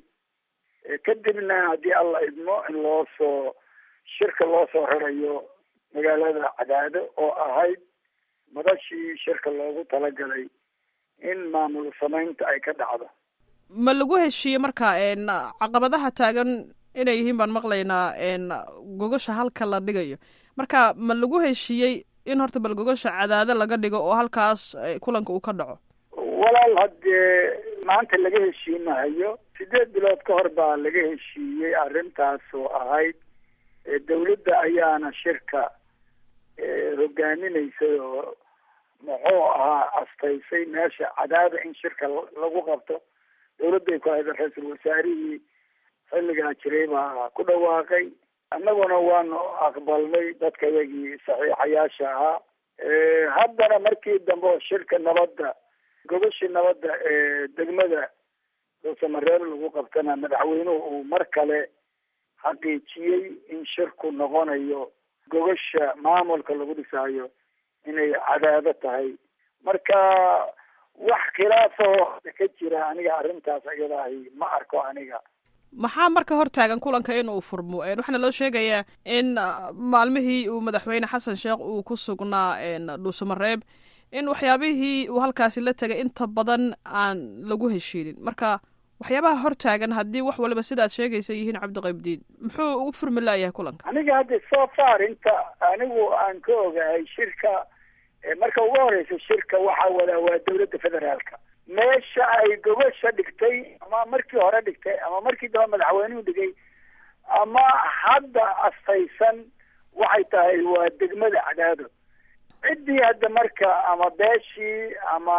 Speaker 14: kadibna haddii alla idmo in loo soo shirka loo soo rarayo magaalada Cadaado oo ahayd madashii shirka loogu talagalay in maamul samaynta ay ka dhacdo.
Speaker 13: ma lagu heshiiyey marka een caqabadaha taagan inay yihiin baan maqlaynaa een gogosha halka la dhigayo marka ma lagu heshiiyey in horta bal gogosha Cadaado laga dhigo oo halkaas kulanka uu ka dhaco?
Speaker 14: walaal haddee maanta laga heshiimahayo sideed bilood ka hor baa laga heshiiyey arrintaas oo ahayd dawladda ayaana shirka hogaaminaysay oo muxuu ahaa astaysay meesha Cadaado in shirka lagu qabto. dawladday ku hayda ra-iisul wasaarihii xilligaa jiray baa ku dhawaaqay, annaguna waanu aqbalnay dadka iyagii saxiixayaasha ahaa. haddana markii dambe oo shirka nabadda gobashii nabadda ee degmada Dhuusamareeb lagu qabtana madaxweynuhu uu mar kale xaqiijiyey in shirku noqonayo gobasha maamulka lagu dhisaayo inay Cadaado tahay. marka wax khilaafoo ka jira aniga arrintaas iyada ahi ma arko aniga.
Speaker 13: maxaa marka hor taagan kulanka inuu furmo? waxaana loo sheegayaa in maalmihii uu madaxweyne xasan sheekh uu ku sugnaa Dhuusamareeb in waxyaabihii uu halkaasi la tegay inta badan aan lagu heshiinin. marka waxyaabaha hor taagan haddii wax waliba sidaad sheegaysa yihiin cabdiqaybdiin muxuu ugu furmi laayahay kulanka?
Speaker 14: aniga hadda soo far inta anigu aan ka ogahay shirka marka ugu horeysa shirka waxaa wadaa waa dawladda federaalka. meesha ay gobasha dhigtay ama markii hore dhigtay ama markii dambe madaxweynuhu dhigay ama hadda astaysan waxay tahay waa degmada Cadaado. ciddii hadda marka ama beeshii ama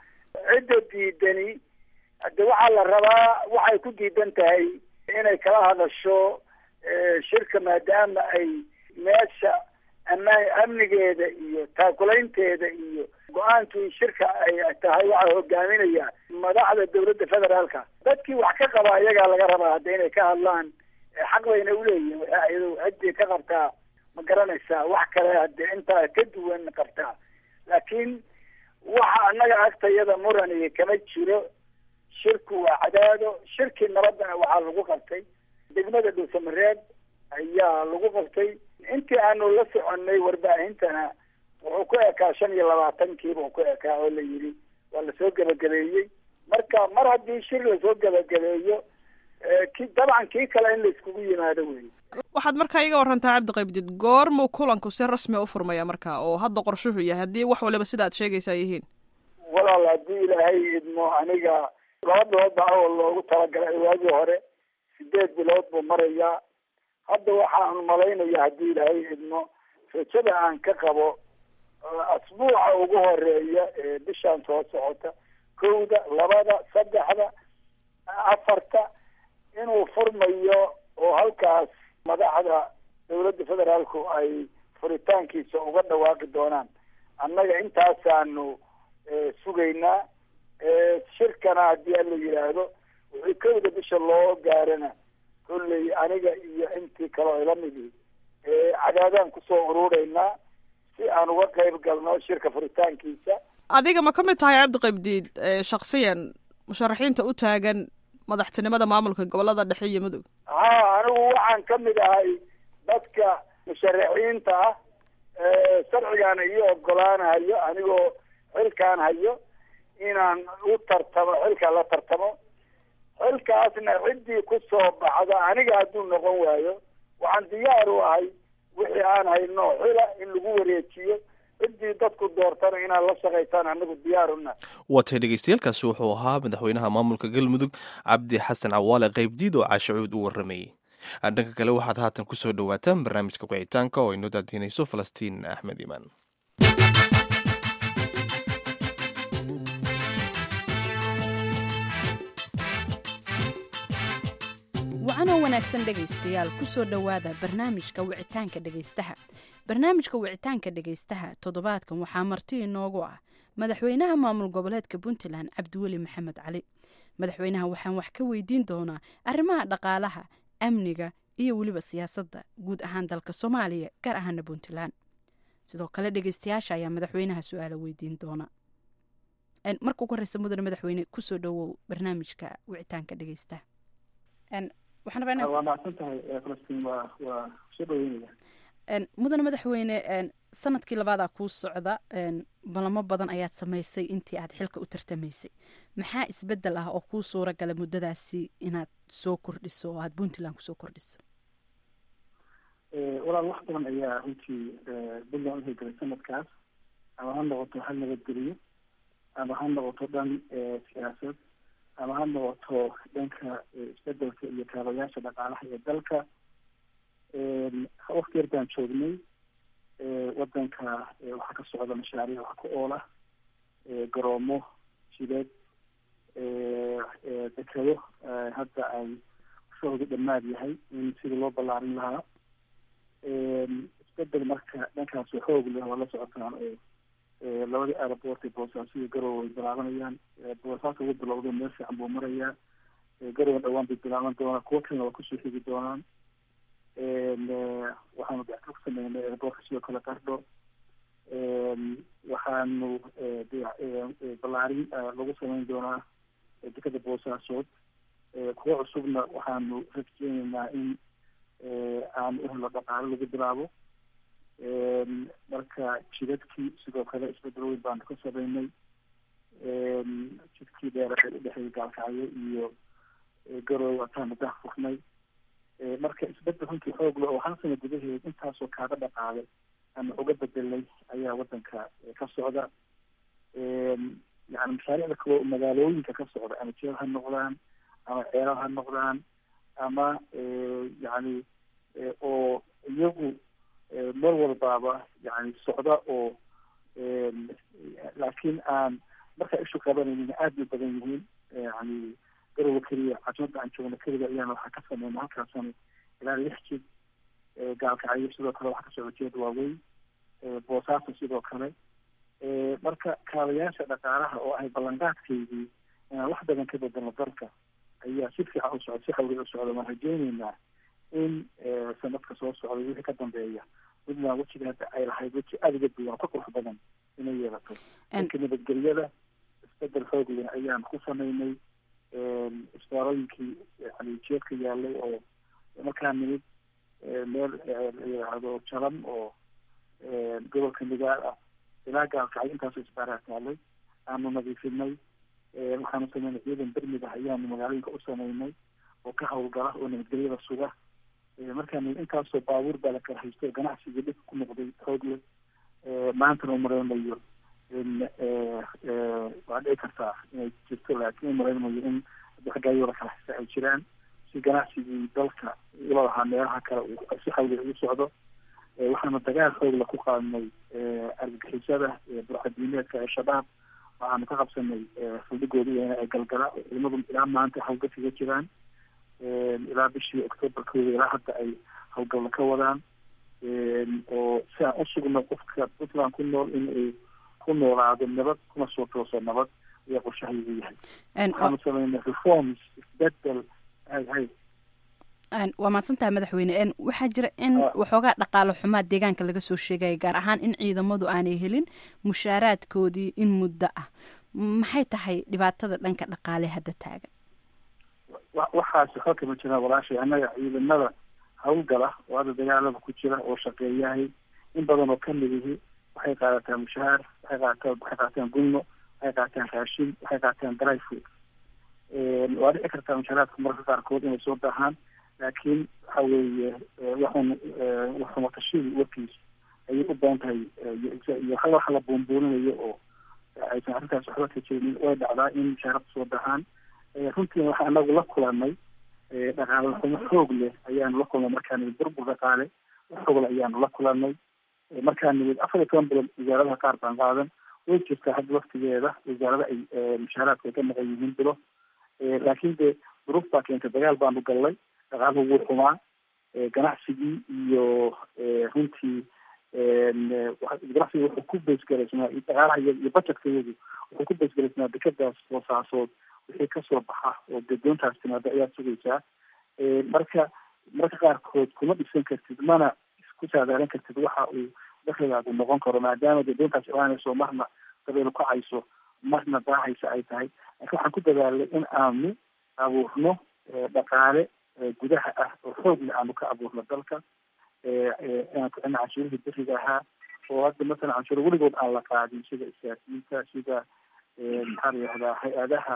Speaker 14: cidda diidani hadda waxaa la rabaa waxay ku diidan tahay inay kala hadasho shirka maadaama ay meesha ama amnigeeda iyo taakulaynteeda iyo go-aankii shirka ay tahay waxaa hogaaminaya madaxda dawladda federaalka. dadkii wax ka qaba iyagaa laga rabaa hadda inay ka hadlaan, xaq bayna uleeyihin iyado ciddii ka qabtaa ma garanaysaa wax kale hadde intaa ka duwan qabtaa. laakiin waxa annaga agtayada muran iyo kama jiro. shirku waa Cadaado. shirkii nabaddana waxaa lagu qabtay degmada Dhuusamareeb ayaa lagu qabtay. intii aanu la soconay warbaahintana wuxuu ku ekaa shan iyo labaatankiiba ku ekaa oo la yidhi waa lasoo gabagabeeyey. marka mar haddii shir lasoo gabagabeeyo ki dabcan kii kale in laiskugu yimaado wey.
Speaker 13: waxaad markaa iga warantaa cabdiqaybdiid goormuu kulanku si rasmi u furmaya marka oo hadda qorshuhu yahay haddii wax waliba sidaad sheegaysaa yihiin?
Speaker 14: walaal haddii ilaahay idmo aniga laba bilood baa oo loogu talagalay waagii hore sideed bilood buu marayaa. hadda waxaan malaynaya haddii ilaahay idmo rajada aan ka qabo asbuuca ugu horeeya ee bishaan soo socota kowda labada saddexda afarta inuu furmayo oo halkaas madaxda dawladda federaalku ay furitaankiisa uga dhawaaqi doonaan. annaga intaasaanu sugaynaa. shirkana haddii ala yidhaahdo wixii kowda bisha loo gaarana kolley aniga iyo intii kaleo ila midi Cadaadaan kusoo urureynaa si aan uga qayb galno shirka furitaankiisa.
Speaker 13: adiga ma ka mid tahay cabdiqaybdiid shaksiyan musharaxiinta u taagan madaxtinimada maamulka gobolada dhexe iyo mudug?
Speaker 14: ha anigu waxaan ka mid ahay dadka musharaxiinta ah sharcigaana iyo ogolaanahayo anigoo xilkaan hayo inaan u tartamo xilka la tartamo. xilkaasna ciddii ku soo baxda aniga hadduu noqon waayo waxaan diyaar u ahay wixii aan hayno xila in lagu wareejiyo ciddii dadku doortana inaad la shaqaysaan anagu diyaaruna.
Speaker 2: waatay dhegeystayaaalkaasi wuxuu ahaa madaxweynaha maamulka galmudug cabdi xasan cawaale qaybdiid oo caashacuud u waramayey. dhanka kale waxaad haatan kusoo dhawaataan barnaamijka wicitaanka oo inoo daadiinayso falastiin axmed imaan.
Speaker 15: wacanoo wanaagsan dhegaystayaal kusoo dhowaada barnaamijka wicitaanka dhegaystaha. barnaamijka wicitaanka dhegaystaha toddobaadkan waxaa marti inoogu ah madaxweynaha maamul goboleedka puntland cabdiweli maxamed cali. madaxweynaha waxaan wax ka weydiin doonaa arrimaha dhaqaalaha, amniga iyo weliba siyaasadda guud ahaan dalka soomaaliya gaar ahaana puntland. sidoo kale dhegeystayaasha ayaa madaxweynaha su-aala weydiin doona. marka ugu horeysa mudane madaxweyne kusoo dhawow barnaamijka wicitaanka dhegeysta.
Speaker 3: waa mahadsan tahay falastiin, waa waa soo dhaweynaya.
Speaker 15: mudane madaxweyne, sanadkii labaadaa kuu socda, balamo badan ayaad samaysay intii aad xilka u tartamaysay. maxaa isbedel ah oo kuu suura gala muddadaasi inaad soo kordhiso oo aad puntland kusoo kordhiso?
Speaker 3: walaal wax badan ayaa runtii puntland uhegelay sanadkaas, ama ha noqoto hal nabadgeliyo, ama ha noqoto dhan siyaasad, ama ha noqoto dhanka isbedelka iyo kaabayaasha dhaqaalaha ee dalka. wakti yar baan joognay, wadanka waxaa ka socda mashaariic wax ku oola, garoomo jideed, dekado hadda ay shahoodu dhammaad yahay in sida loo ballaarin lahaa. isbedel marka dhankaas xoog leh waa la socotaan oo labadii aeroport ee boosaaso iyo garowe way bilaabanayaan. boosaaso ugu bilowday meel fiican buu marayaa, garowe dhawaan bay bilaaban doonaa, kuwo kalena waa kusoo xigi doonaan. waxaanu dacto ku sameynay airportka sidoo kale qardho. waxaanu ballaarin lagu sameyn doonaa dekada boosaasood. kuwo cusubna waxaanu rajeyneynaa in aan uhelo dhaqaalo lagu bilaabo. marka jidadkii sidoo kale isbedel weyn baanu ka sameynay. jidkii dheeraad udhexeeya gaalkacyo iyo garowe ataanu dah furnay. marka isbedel runtii xoog leh oo hal sano gudaheed intaasoo kaaga dhaqaalay ama uga bedelay ayaa wadanka ka socda. yani mashaariicda kalo magaalooyinka ka socda, ama jeel ha noqdaan, ama ceelal ha noqdaan, ama yani oo iyagu mar walbaaba yani socda oo laakiin aan markaa ishu qabanaynin aada bay badan yihiin. yani garowe keliya cajmada aan joogno keliga ayaana waxaa ka sameyna halkaasana ilaa lix jid. gaalkacyo sidoo kale waxaa ka socda jeed waaweyn, boosaaso sidoo kale. marka kaabayaasha dhaqaalaha oo ahay ballanqaadkeydii inaan wax badan ka bedelno dalka ayaa si fiican u socda, si xawli u socda. waan rajeyneynaa in sanadka soo socda wixii ka dambeeya puntland wejiga hadda ay lahayd weji aada uga duwan ka qurux badan inay yeelato. dhanka nabadgelyada isbedel xoog leh ayaan ku sameynay. isbaarooyinkii yani jeedka yaalay oo markaa nimid meel la yidhaahdo jalan oo gobolka migaal ah ilaa gaalkacyo intaasoo isbaaraa taalay aanu nadiifinay. waxaanu sameynay ciidan bermid ah ayaanu magaalooyinka u sameynay oo ka hawlgala oo nabadgelyada suga. markaa nimid intaasoo baabuur baa la kala haysto, ganacsigii dhib ku noqday xoog leh. maantana umareynayo in waa dhici kartaa inay jirto, laakiin umareynayo in waxgaayoola kala haysta ay jiraan si ganacsigii dalka ula lahaa meelaha kale si xawli ugu socdo. waxaanu dagaal xoogla ku qaadnay argagixisada burcadiimeedka ee shabaab. waxaanu ka qabsanay faldhigooda ee galgala. ciidamadu ilaa maanta hawlgal kaga jiraan, ilaa bishii octoobar kooda ilaa hadda ay hawlgalla ka wadaan. oo si aan usugno qofka puntland ku nool in ay ku noolaado nabad kuna soo tooso nabad ayaa qorshahaygu yahay. waxaanu sameynay reforms isbedel hay hay
Speaker 15: waa mahadsantahay madaxweyne. waxaa jira in waxoogaa dhaqaalo xumaa deegaanka laga soo sheegaya, gaar ahaan in ciidamadu aanay helin mushaaraadkoodii in muddo ah. maxay tahay dhibaatada dhanka dhaqaale hadda taagan?
Speaker 3: waxaasi xog kama jiraan walaashay. annaga ciidamada hawlgala oo hadda dagaalada ku jira oo shaqeeyahay in badan oo kamid ihi waxay qaadataan mushahaar, waxay qaata waxay qaataan gunno, waxay qaataan raashin, waxay qaataan dry food. waa dhici kartaa mushaaraadka mararka qaarkood inay soo daahaan, laakiin waxa weeye waxun waxun watashadii warkiis ayay u badan tahay iyo waxa waxa la buunbuuninayo oo aysan arrintaas waxba ka jirin. way dhacdaa in mushaaraadka soo daahaan. runtiina waxaa anagu la kulanay dhaqaale xumo xoog leh ayaanu la kulnay. markaa nimid burbur dhaqaale xoog leh ayaanu la kulanay. markaa nimid afar iyo toban bilood wasaaradaha qaar baan qaadan. way jirtaa hadda waktigeeda wasaarada ay mushaaraadka ay ka maqan yihiin bilo, laakiin de duruuf baa keentay. dagaal baanu gallay, dhaqaaluhu wuu xumaa. ganacsigii iyo runtii ganacsiga wuxuu ku beesgaraysnaa dhaqaalaha iyo budgetka iyadu wuxuu ku beesgaraysnaa dekadaas boosaasood wixii kasoo baxa oo gadoontaas timaada ayaad sugaysaa. marka marka qaarkood kuma dhisan kartid, mana isku saadaalin kartid waxa uu dakligaagu noqon karo, maadaama dee doontaas imaanayso marna dabaylu kacayso marna daahaysa ay tahay. laakiin waxaan ku dadaalnay in aanu abuurno dhaqaale gudaha ah oo xoogna aanu ka abuurno dalka, inaan ku celno canshuurihii beriga ahaa oo hadda masalan canshuur weligood aan la qaadin, sida isgaarsiinta, sida maxaa la yihahdaa hay-adaha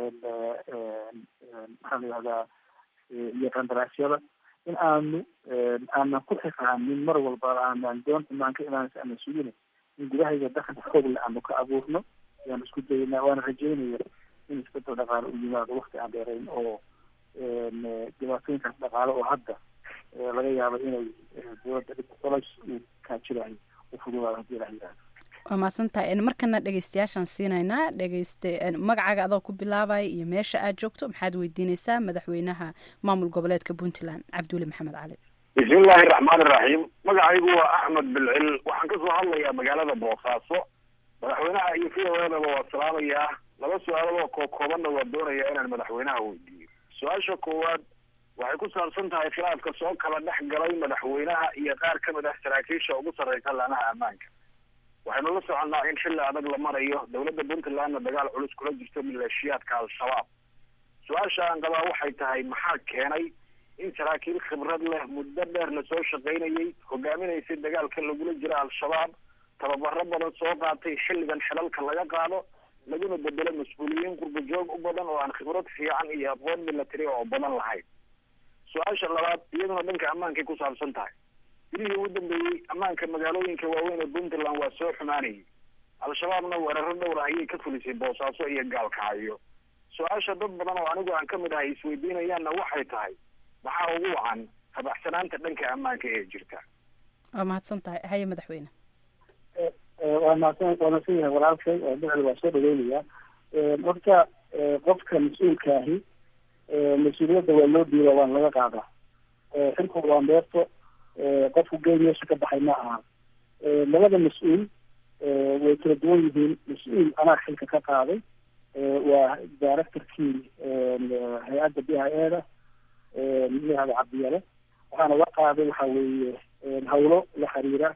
Speaker 3: maxaa la yihahdaa iyo qandaraasyada, in aanu aanan ku xiqaanin mar walba aanan doonta maan ka imaanaysa aanan sugina, in gudahayga dakli xoogle aanu ka abuurno ayaan isku daynaa. waana rajeynaya in isbedel dhaqaale u yimaado wakti aan dheerayn oo dhibaatooyinkaas dhaqaale oo hadda laga yaabo inay dowladda dhib culays uu kaajirayo u fududaado hadii la yihahdo.
Speaker 15: waa mahadsantahay. markana dhegeystayaashaan siinaynaa. dhegeyste magacaaga adoo ku bilaabaya iyo meesha aad joogto maxaad weydiineysaa madaxweynaha maamul goboleedka puntland cabdulle maxamed cali?
Speaker 16: bismillahi raxmaani raxiim. magacaygu waa axmed bilcil, waxaan kasoo hadlayaa magaalada boosaaso. madaxweynaha iyo v o edaba waa salaamayaa. laba su-aalodoo kookoobanna waa doonayaa inaan madaxweynaha weydiiyo. su-aasha koowaad waxay ku saabsan tahay khilaafka soo kala dhex galay madaxweynaha iyo qaar ka mid ah saraakiisha ugu sarreysa laanaha ammaanka. waxaynu la soconnaa in xilli adag la marayo, dowladda puntlandna dagaal culus kula jirto maleeshiyaadka al-shabaab. su-aasha aan qabaa waxay tahay maxaa keenay in saraakiil khibrad leh muddo dheer la soo shaqaynayay, hogaaminaysay dagaalka lagula jiro al-shabaab, tababaro badan soo qaatay, xilligan xilalka laga qaado laguna bedelo mas-uuliyiin qurbajoog u badan oo aan khibrad fiican iyo aqoon milatari oo badan lahayn. su-aasha labaad iyaduna dhanka ammaankay ku saabsan tahay. bilihii ugu dambeeyey ammaanka magaalooyinka waaweyn ee puntland waa soo xumaanayay. al-shabaabna weeraro dhowr ah ayay ka fulisay boosaaso iyo gaalkacyo. su-aasha dad badan oo anigu aan kamid ahay isweydiinayaanna waxay tahay maxaa ugu wacan habaxsanaanta dhanka ammaanka ee jirta?
Speaker 15: waa mahadsan tahay. haye madaxweyne.
Speaker 3: waa mahadsan waa mahadsan yahay walaalkay, bicil waa soo dhaweynayaa. horta qofka mas-uulka ahi mas-uuliyadda waa loo diiba waana laga qaadaa. xilku waa meerto, qofku gey meesha ka baxay ma aha. labada mas-uul way kala duwan yihiin. mas-uul anaa xilka ka qaaday, waa directorkii hay-adda b i e da miyahada cabdiyale. waxaana la qaaday waxa weeye hawlo la xiriira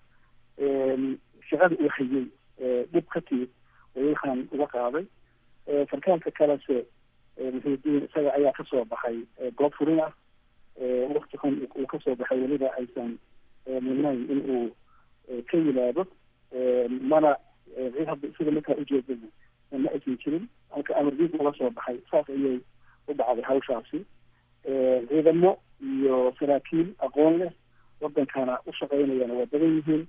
Speaker 3: shaqada uu hayay dhib ka timid way waxaan uga qaaday. sarkaalka kalese muxiudiin isaga ayaa kasoo baxay goob furin ah, wakti xun uu kasoo baxay weliba aysan mudnayn in uu ka yimaado, mana cid hadda sida markaa ujeedada ma aysan jirin. halka amardiid uga soo baxay saas ayay u dhacday hawshaasi. ciidamo iyo saraakiil aqoon leh wadankana u shaqeynayana waa badan yihiin,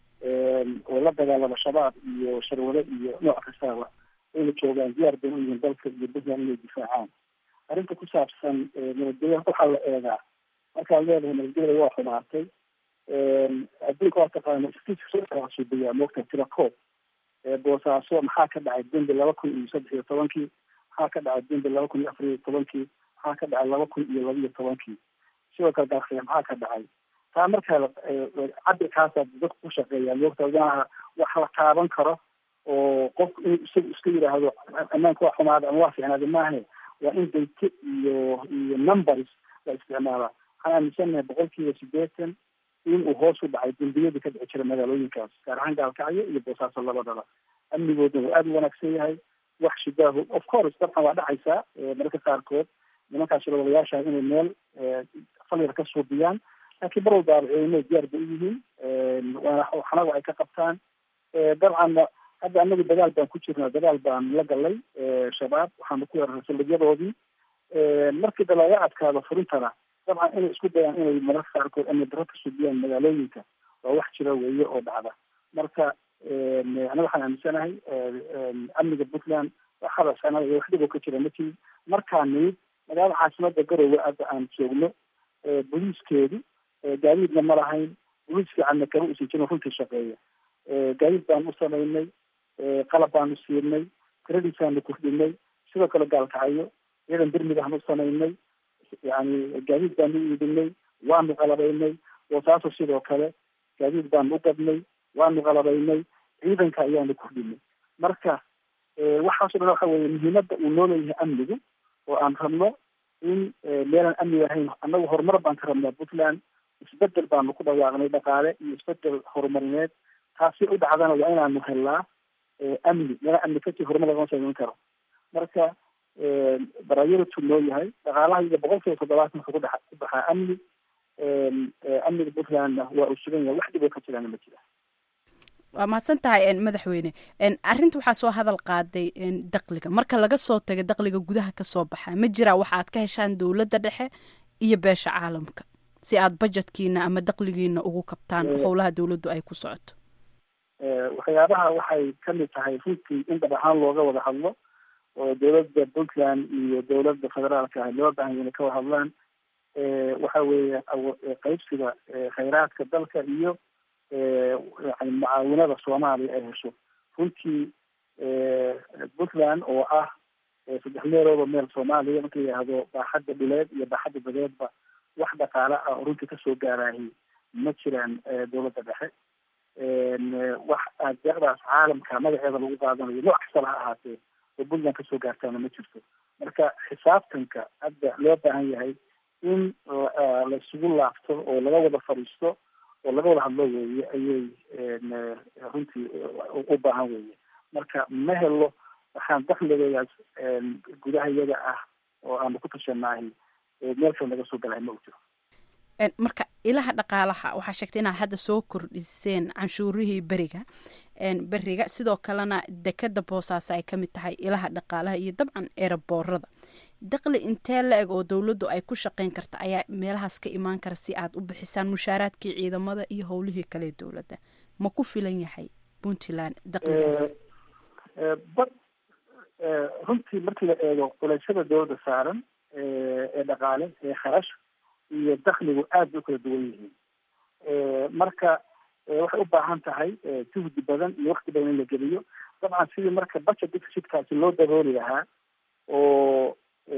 Speaker 3: oo la dagaalama shabaab iyo sharwado iyo nooc kastaaba ayna joogaan diyaar bay u yihiin dalka iyo puntland inay difaacaan. arrinta ku saabsan nabadgelya waxaa la eegaa markaad leedahay nabadgelya waa xumaatay. adduunka waa taqaana suubiyaa moogta tira koob. boosaaso maxaa ka dhacay dembi laba kun iyo saddex iyo tobankii, maxaa ka dhacay dembi laba kun iyo afar iyo tobankii, maxaa ka dhacay laba kun iyo laba iyo tobankii. sidoo kale daakhiya maxaa ka dhacay. taa markaa cabirkaasaa dadku ku shaqeeyaa moogta maaha wax la taaban karo oo qofku inuu isagu iska yidhaahdo ammaanka waa xumaada ama waa fiicnaada maahe, waa in dayte iyo iyo numbers la isticmaalaa. waxaan aaminsanahay boqol kiiba sideetan in uu hoos u dhacay dembiyadii ka dhici jira magaalooyinkaas, gaar ahaan gaalkacyo iyo boosaaso labadaba. amnigoodna waa aada u wanaagsan yahay. wax shidaahu of course dabcan waa dhacaysaa mararka qaarkood nimankaas shirwadayaasha inay meel falyar ka suubiyaan, laakiin mar walbaaba ciidamada diyaar bay u yihiin, waana waxna ay ka qabtaan. dabcanna hadda anagu dagaal baan ku jirnaa, dagaal baan la galay shabaab, waxaanu ku weeraray saldhigyadoodii. markii da laga adkaado furintana dabcan inay isku dayaan inay mararka qaarkood amni daro ka suubiyaan magaalooyinka waa wax jira weeye oo dhacda. marka anaga waxaan aaminsanahay amniga puntland waxaba sanada iyo wax dhib oo ka jira markii markaa nimid magaalada caasimada garowe hadda aan joogno, booliiskeedu gaadiidna ma lahayn, booliis fiicanna kama usan jirin runtii shaqeeya. gaadiid baan u samaynay, qalab baanu siinay, tiradiisaanu kordhinay. sidoo kale gaalkacyo ciidan birmidahan u samaynay, yani gaadiid baanu u iibinay, waanu qalabaynay. boosaaso sidoo kale gaadiid baanu u gadnay, waanu qalabaynay. ciidanka ayaanu kordhinay. marka waxaasoo dhan waxa weeye muhiimadda uu noo leeyahay amnigu, oo aan rabno in meelaan amni lahayn annagu horumar baan ka rabnaa puntland. isbedel baanu ku dhawaaqnay dhaqaale iyo isbedel horumarineed taasi u dhacdana waa inaanu helnaa amni meel amni kasii horumar lagama samayn karo marka priority loo yahay dhaqaalaha iyaga boqol kiiba toddobaatan wuxuu kudhe ku baxaa amni amniga puntlandna waa uu sugan yahay wax dhib oo ka jiraana ma jira
Speaker 15: waa mahadsan tahay madaxweyne arrinta waxaa soo hadal qaaday dakhliga marka laga soo taga dakhliga gudaha kasoo baxa ma jiraa waxa aad ka heshaan dowladda dhexe iyo beesha caalamka si aad budgetkiina ama dakhligiina ugu kabtaan howlaha dowladdu ay ku socoto
Speaker 3: waxyaabaha waxay kamid tahay runtii in dhab ahaan looga wada hadlo oo dowladda puntland iyo dowladda federaalka ah loo baahan inay ka wada hadlaan waxa weeye qaybsiga khayraadka dalka iyo yani mucaawinada soomaaliya ay hesho runtii puntland oo ah saddex meelooba meel soomaaliya marka la yihahdo baaxadda dhuleed iyo baaxadda badeedba wax dhaqaale ah oo runtii kasoo gaaraahi ma jiraan dowladda dhexe wax deeqdaas caalamka magaceeda lagu qaadanayo nooc kastaba ha ahaatee oo puntland kasoo gaartaana ma jirto marka xisaabtanka hadda loo baahan yahay in laisugu laabto oo laga wada fadhiisto oo laga wada hadlo weeye ayay runtii u baahan weeye marka ma helo waxaan dakhligeedaas gudaha iyada ah oo aanu ku tashanaahi meel kale laga soo galahay ma u jiro
Speaker 15: marka ilaha dhaqaalaha waxaa sheegtay inaad hadda soo kordhiseen canshuurihii beriga beriga sidoo kalena dekada boosaaso ay kamid tahay ilaha dhaqaalaha iyo dabcan eeraboorada dakhli intee la eg oo dowladdu ay ku shaqeyn karta ayaa meelahaas ka imaan kara si aad u bixisaan mushaaraadkii ciidamada iyo howlihii kale dowladda ma ku filan yahay puntland dakhligaas
Speaker 3: bad runtii markii la eego culeysyada dowladda saaran ee dhaqaale ee kharash iyo dakhligu aad bay u kala duwan yihiin marka waxay u baahan tahay juhdi badan iyo wakti badan in la geliyo dabcan sidii marka budget deficitkaasi loo dabooli lahaa oo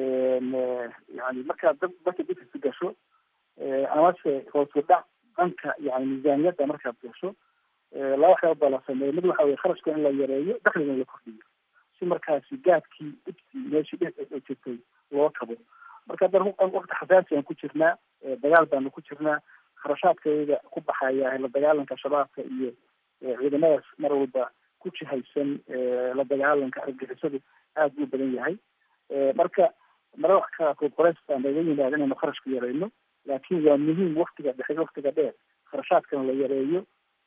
Speaker 3: yani markaad budget deficit gasho amase hoosu dhac dhanka yani miisaaniyadda markaad gasho laba waxyaaba baa la sameeya mid waxa weye kharashka in la yareeyo dakhliga in la kordhiyo si markaasi gaadkii dhibtii meeshii dhe jirtay loo kabo marka hadda wakti xasaasi aan ku jirnaa dagaal baanu ku jirnaa kharashaadkayda ku baxaya la dagaalanka shabaabka iyo ciidamadaas mar walba ku jihaysan la dagaalanka argagixisadu aad buu badan yahay marka mararka koqoreys baan naga yimaada inaynu kharashka yareyno laakiin waa muhiim waktiga dhexe waktiga dheer kharashaadkana la yareeyo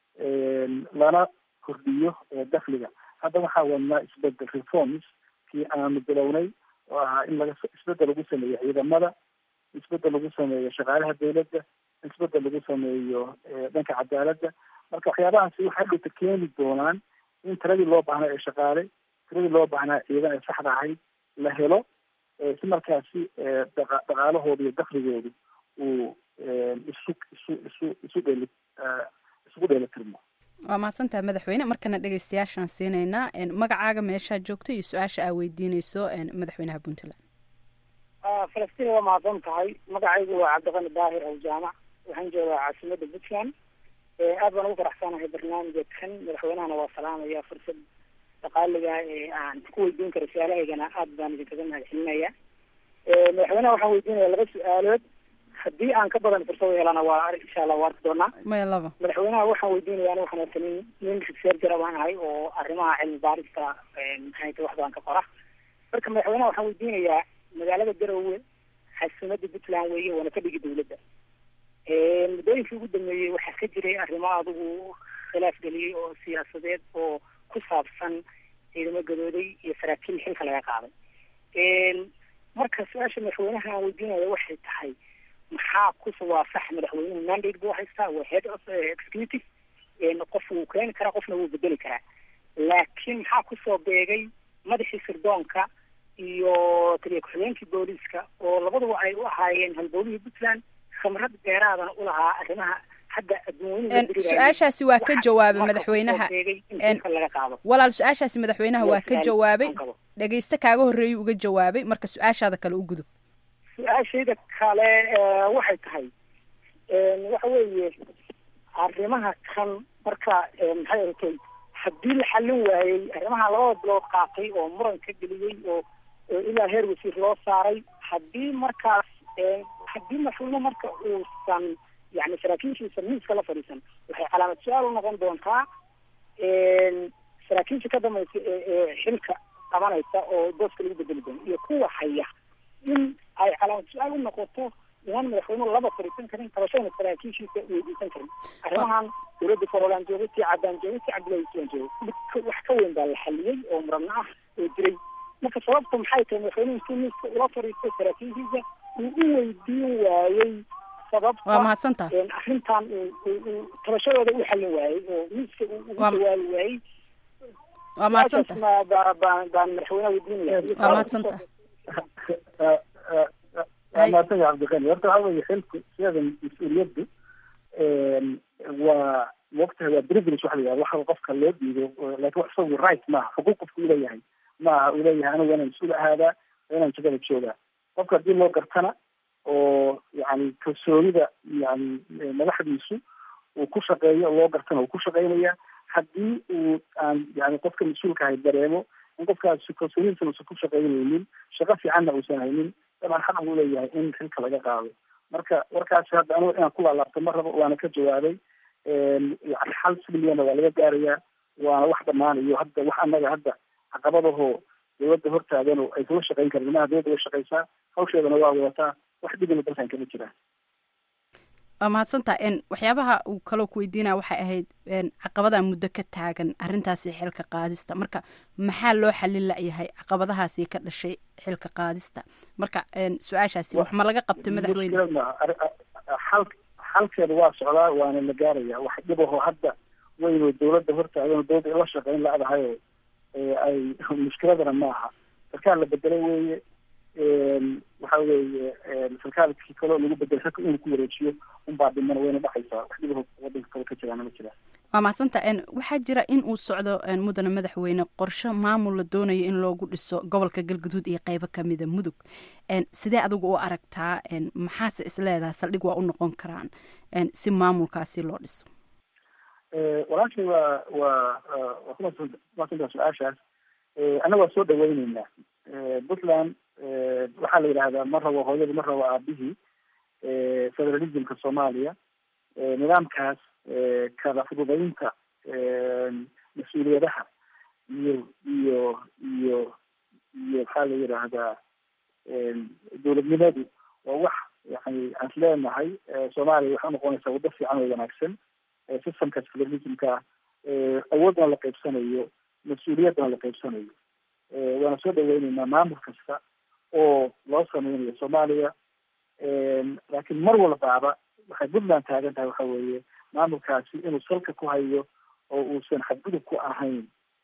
Speaker 3: lana kordhiyo dakhliga hadda waxaa wadnaa isbedel reforms kii aanu bilownay oo ahaa in laga isbedel lagu sameeyo ciidamada isbedel lagu sameeyo shaqaalaha dowladda isbedel lagu sameeyo dhanka cadaaladda marka waxyaabahaasi waxay dhowta keeni doonaan in tiradii loo baahnaa ee shaqaale tiradii loo baahnaa ciidan ee saxda ahayd la helo si markaasi dhaqaalahooda iyo dakhligoodu uu isu isu isu isu dheeli isugu dheelitirmo
Speaker 15: waa mahadsantaha madaxweyne markana dhegeystayaashaan siinaynaa magacaaga meeshaa joogto iyo su-aasha aa weydiineyso madaxweynaha puntland
Speaker 17: falastiin waa mahadsan tahay magacaygu waa cabdiqani daahir aw jaamac waxaan joogaa caasimada puntland aad baan ugu faraxsanahay barnaamijkan madaxweynahana waa salaamaya fursad dhaqaaliga ee aan ku weydiin karo su-aalahaygana aad baan idinkaga mahadcelinaya madaxweynaha waxaan weydiinaya laba su-aalood haddii aan ka badan fursad helana waa insha allah waa arki doonaa
Speaker 15: maya laba
Speaker 17: madaxweynaha waxaan weydiinaya ani waxaan arkanin nin researcher baan ahay oo arrimaha cilmi baarista maxay tahay wax badan ka qora marka madaxweynaha waxaan weydiinayaa magaalada garowe xasimada puntland weeye waana ka dhigi dowladda muddooyinkii ugu dambeeyey waxaa ka jiray arrimo adigu khilaaf geliyey oo siyaasadeed oo ku saabsan ciidamo gadooday iyo saraakiil xilka laga qaaday marka su-aasha madaxweynaha aan weydiinaya waxay tahay maxaa kusa waa sax madaxweynuhu mandate buu haystaa waa head of executive qof wuu keeni karaa qofna wuu bedeli karaa laakiin maxaa kusoo beegay madaxii sirdoonka iyo taliya ku-xigeenkii booliiska oo labaduba ay u ahaayeen halbowlihii puntland khamrad dheeraadana u lahaa arrimaha hadda adduunyada
Speaker 15: su-aashaasi waa ka jawaabay madaxweynaha walaal su-aashaasi madaxweynaha waa ka jawaabay dhegeyste kaaga horreeyuu uga jawaabay marka su-aashaada kale u gudub
Speaker 17: su-aashayda kale waxay tahay waxa weeye arrimaha kan marka maxay aragtay haddii la xallin waayey arrimaha labada bilood qaatay oo muran ka geliyey oo ilaa heer wasiir loo saaray haddii markaas haddii madaxweyne marka uusan yani saraakiishiisa miiska la fadhiisan waxay calaamad su-aal u noqon doontaa saraakiisha ka dambaysa ee xilka qabanaysa oo booska lagu bedeli doono iyo kuwa haya in ay calaamad su-aal u noqoto inaan madaxweynuhu laba fariisan karin tabashadana saraakiishiisa weydiisan karin arrimahan dowladda forolaan joogay tii caddaan joogay tii cabdullahi islaan joogay wax ka weyn baa la xaliyey oo murabna ah oo jiray marka sababta maxay tahay madaxweynuhu intuu miiska ula fariistay saraakiishiisa uu u weydiin waayey sababta
Speaker 15: waa mahadsantaha
Speaker 17: arrintan tabashadooda u xallin waayey oo miiska ugu dawaabi waayey
Speaker 15: waa mahadsantaha
Speaker 17: baan baan madaxweynaha weydiinaya
Speaker 15: waa mahadsantaha
Speaker 3: maadsan yahay cabdiqani horta waxa weeye xilku siyada mas-uuliyaddu waa waqtiga waa privilege waxa la yidhahda waxa qofka loo dhiibo laakiin wax isagu right maaha xuquuq qofku uleeyahay maaha uu leeyahay anigu inaan mas-uul ahaadaa inaan jagada joogaa qofka haddii loo gartana oo yani kalsoonida yani madaxdiisu uu ku shaqeeyo loo gartana uu ku shaqeynaya haddii uu aan yani qofka mas-uulka ahay dareemo in qofkaasi kalsoonidiisa uusan ku shaqeynaynin shaqo fiicanna uusan haynin dabcan xaq uu leeyahay in xilka laga qaado marka warkaasi hadda anigu inaan ku laalaabto mar raba waana ka jawaabay yani xal silmiyana waa laga gaarayaa waana wax dhamaanayo hadda wax annaga hadda caqabadahoo dawladda hortaagan oo ay kula shaqeyn karin maha dawladda way shaqeysaa hawsheedana waa wadataa wax dhibina dalkan kama jiraan
Speaker 15: waa mahadsantaha waxyaabaha uu kaloo ku weydiinaya waxay ahayd caqabada muddo ka taagan arrintaasi xilka qaadista marka maxaa loo xalin layahay caqabadahaasi ka dhashay xilka qaadista marka su-aashaasi wax ma laga qabtay madaxweyne
Speaker 3: xal xalkeeda waa socdaa waana la gaaraya wax dhibaho hadda weynoo dawladda hortaagan dawladda ila shaqeyn la-dahayo ay mushkiladana maaha sarkaal la bedelay weeye waxa weeye sarkaalkii kaloo lagu bedelay raka inuu ku wareejiyo unbaa dhimana wayna dhacaysaa wax dhibaho wadanka kale ka jiraana ma jiraan
Speaker 15: waa mahadsanta waxaa jira in uu socdo mudane madaxweyne qorshe maamul la doonayo in loogu dhiso gobolka galgaduud iyo qeybo kamida mudug sidee adigu u aragtaa maxaase isleedaha saldhig waa u noqon karaan si maamulkaasi loo dhiso
Speaker 3: walaashii waa waa wakumasantaa su-aashaas annaga waa soo dhaweyneynaa puntland waxaa la yidhahdaa mar rabo hooyadii mar rabo aabihii federalismka soomaaliya nidaamkaas kala fududaynta mas-uuliyadaha iyo iyo iyo iyo maxaa la yidhaahdaa dowladnimadu waa wax yani aan isleenahay soomaaliya waxay unoqonaysaa waddo fiican oo wanaagsan systemkaas federalismka awoodna la qaybsanayo mas-uuliyaddana la qaybsanayo waana soo dhaweyneynaa maamul kasta oo loo sameynayo soomaaliya laakiin mar walbaaba waxay puntland taagan tahay waxa weeye maamulkaasi inuu salka ku hayo oo uusan xadgudub ku ahayn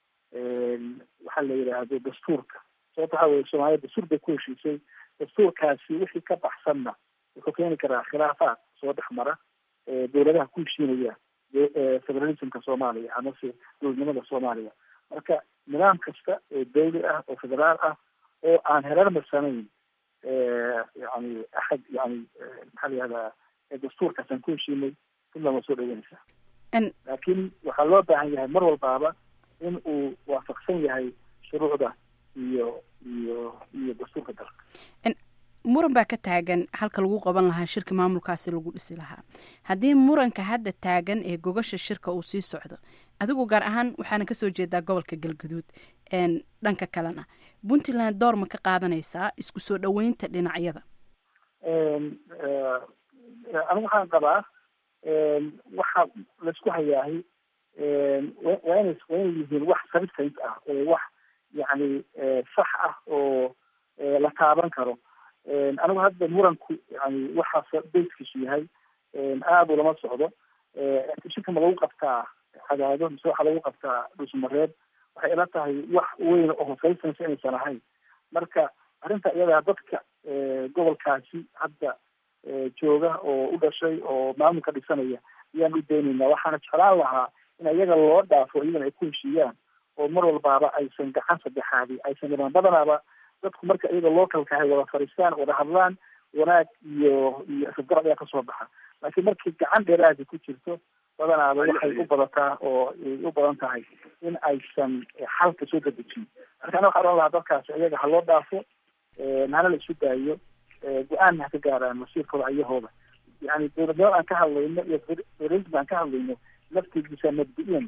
Speaker 3: waxaa la yidhaahdo dastuurka sababta waxa weye soomaaliya dastuur bay ku heshiisay dastuurkaasi wixii ka baxsanna wuxuu keeni karaa khilaafaad soo dhex mara dowladaha ku heshiinaya federalismka soomaaliya amase dowladnimada soomaaliya marka nidaam kasta oo dawli ah oo federaal ah oo aan hereermarsanayn yani axad yani maxaa la yihahdaa dastuurkaasaan ku heshiinay puntland waa soo dhaweynaysaa laakiin waxaa loo baahan yahay mar walbaaba in uu waafaqsan yahay shuruucda iyo iyo iyo dastuurka dalka
Speaker 15: muran baa ka taagan halka lagu qaban lahaa shirka maamulkaasi lagu dhisi lahaa haddii muranka hadda taagan ee gogasha shirka uu sii socdo adigu gaar ahaan waxaana kasoo jeedaa gobolka galgaduud dhanka kalena puntland door ma ka qaadanaysaa isku soo dhaweynta dhinacyada
Speaker 3: anigu waxaan qabaa waxa laisku hayaahay waa ina waa inay yihiin wax substance ah oo wax yani sax ah oo la taaban karo anigu hadda muranku yani waxaas bayskiisu yahay aada u lama socdo shirka ma lagu qabtaa cadaado mise waxaa lagu qabtaa dhusmareeb waxay ila tahay wax weyn oo hoseysanaysa inaysan ahayn marka arrinta iyadaa dadka gobolkaasi hadda jooga oo u dhashay oo maamulka dhisanaya ayaan u daynaynaa waxaana jeclaan lahaa in iyaga loo dhaafo iyagana ay ku heshiiyaan oo mar walbaaba aysan gacan saddexaadi aysan dhimaan badanaaba dadku marka iyaga localkahay wada fadhiistaan wada hadlaan wanaag iyo iyo isgarab ayaa kasoo baxa laakiin markii gacan dheeraadi ku jirto badanaaba waxay u badataa oo u badan tahay in aysan xalka soo dadejin marka ana waxaa ohan lahaa dadkaasi iyaga ha loo dhaafo hana la isu daayo go-aan ha ka gaaraan masiirkooda ayahooda yani dowladnimada aan ka hadlayno iyo federalism aan ka hadlayno laftigiisa mabdi-iyan